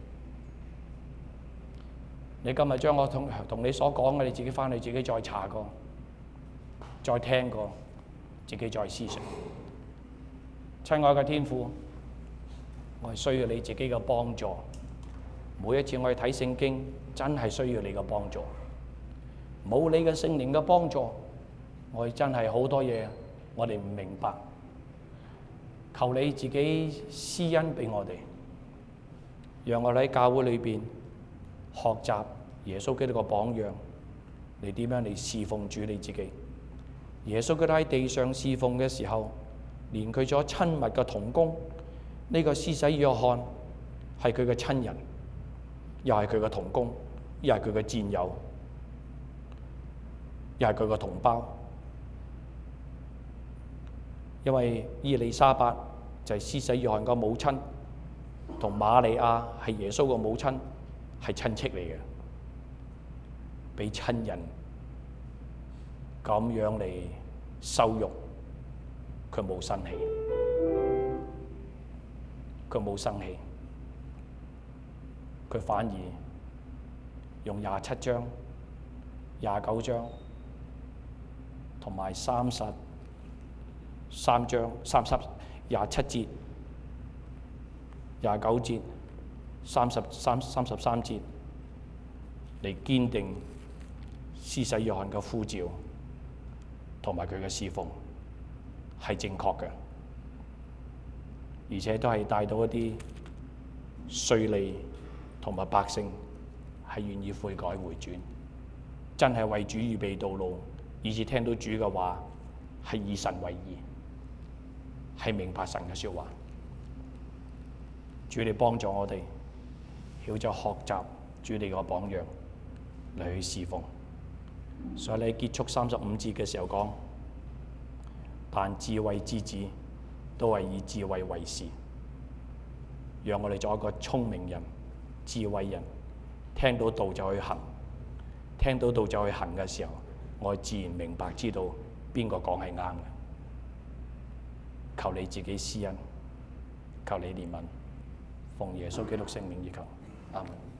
你今日將我同你所講嘅，你自己翻去自己再查過，再聽過，自己再思想。親愛嘅天父，我係需要你自己嘅幫助。每一次我去睇聖經，真係需要你嘅幫助。冇你嘅聖靈嘅幫助，我哋真係好多嘢我哋唔明白。求你自己施恩俾我哋，讓我哋喺教會裏邊學習耶穌基督嘅榜樣，你點樣嚟侍奉主你自己。耶穌基督喺地上侍奉嘅時候，連佢所親密嘅同工，呢個施洗約翰係佢嘅親人，又係佢嘅同工，又係佢嘅戰友，又係佢嘅同胞。因為伊麗莎白就係施洗約翰個母親，同瑪利亞係耶穌個母親，係親戚嚟嘅，俾親人咁樣嚟羞辱，佢冇生氣，佢反而用27章、29章同埋33章、27節、29節、33節嚟堅定施洗約翰嘅呼召同埋佢嘅侍奉係正確嘅，而且都係帶到一啲稅吏同埋百姓係願意悔改回轉，真係為主預備道路，以致聽到主嘅話係以神為義，係明白神嘅說話。主你幫助我哋，曉得學習主你個榜樣嚟去侍奉。所以你結束35節嘅時候講，但智慧之子都係以智慧為事，讓我哋做一個聰明人、智慧人，聽到道就去行，聽到道就去行嘅時候，我自然明白知道邊個講係啱嘅。求你自己施恩，求你憐憫，奉耶穌基督聖名而求，阿門。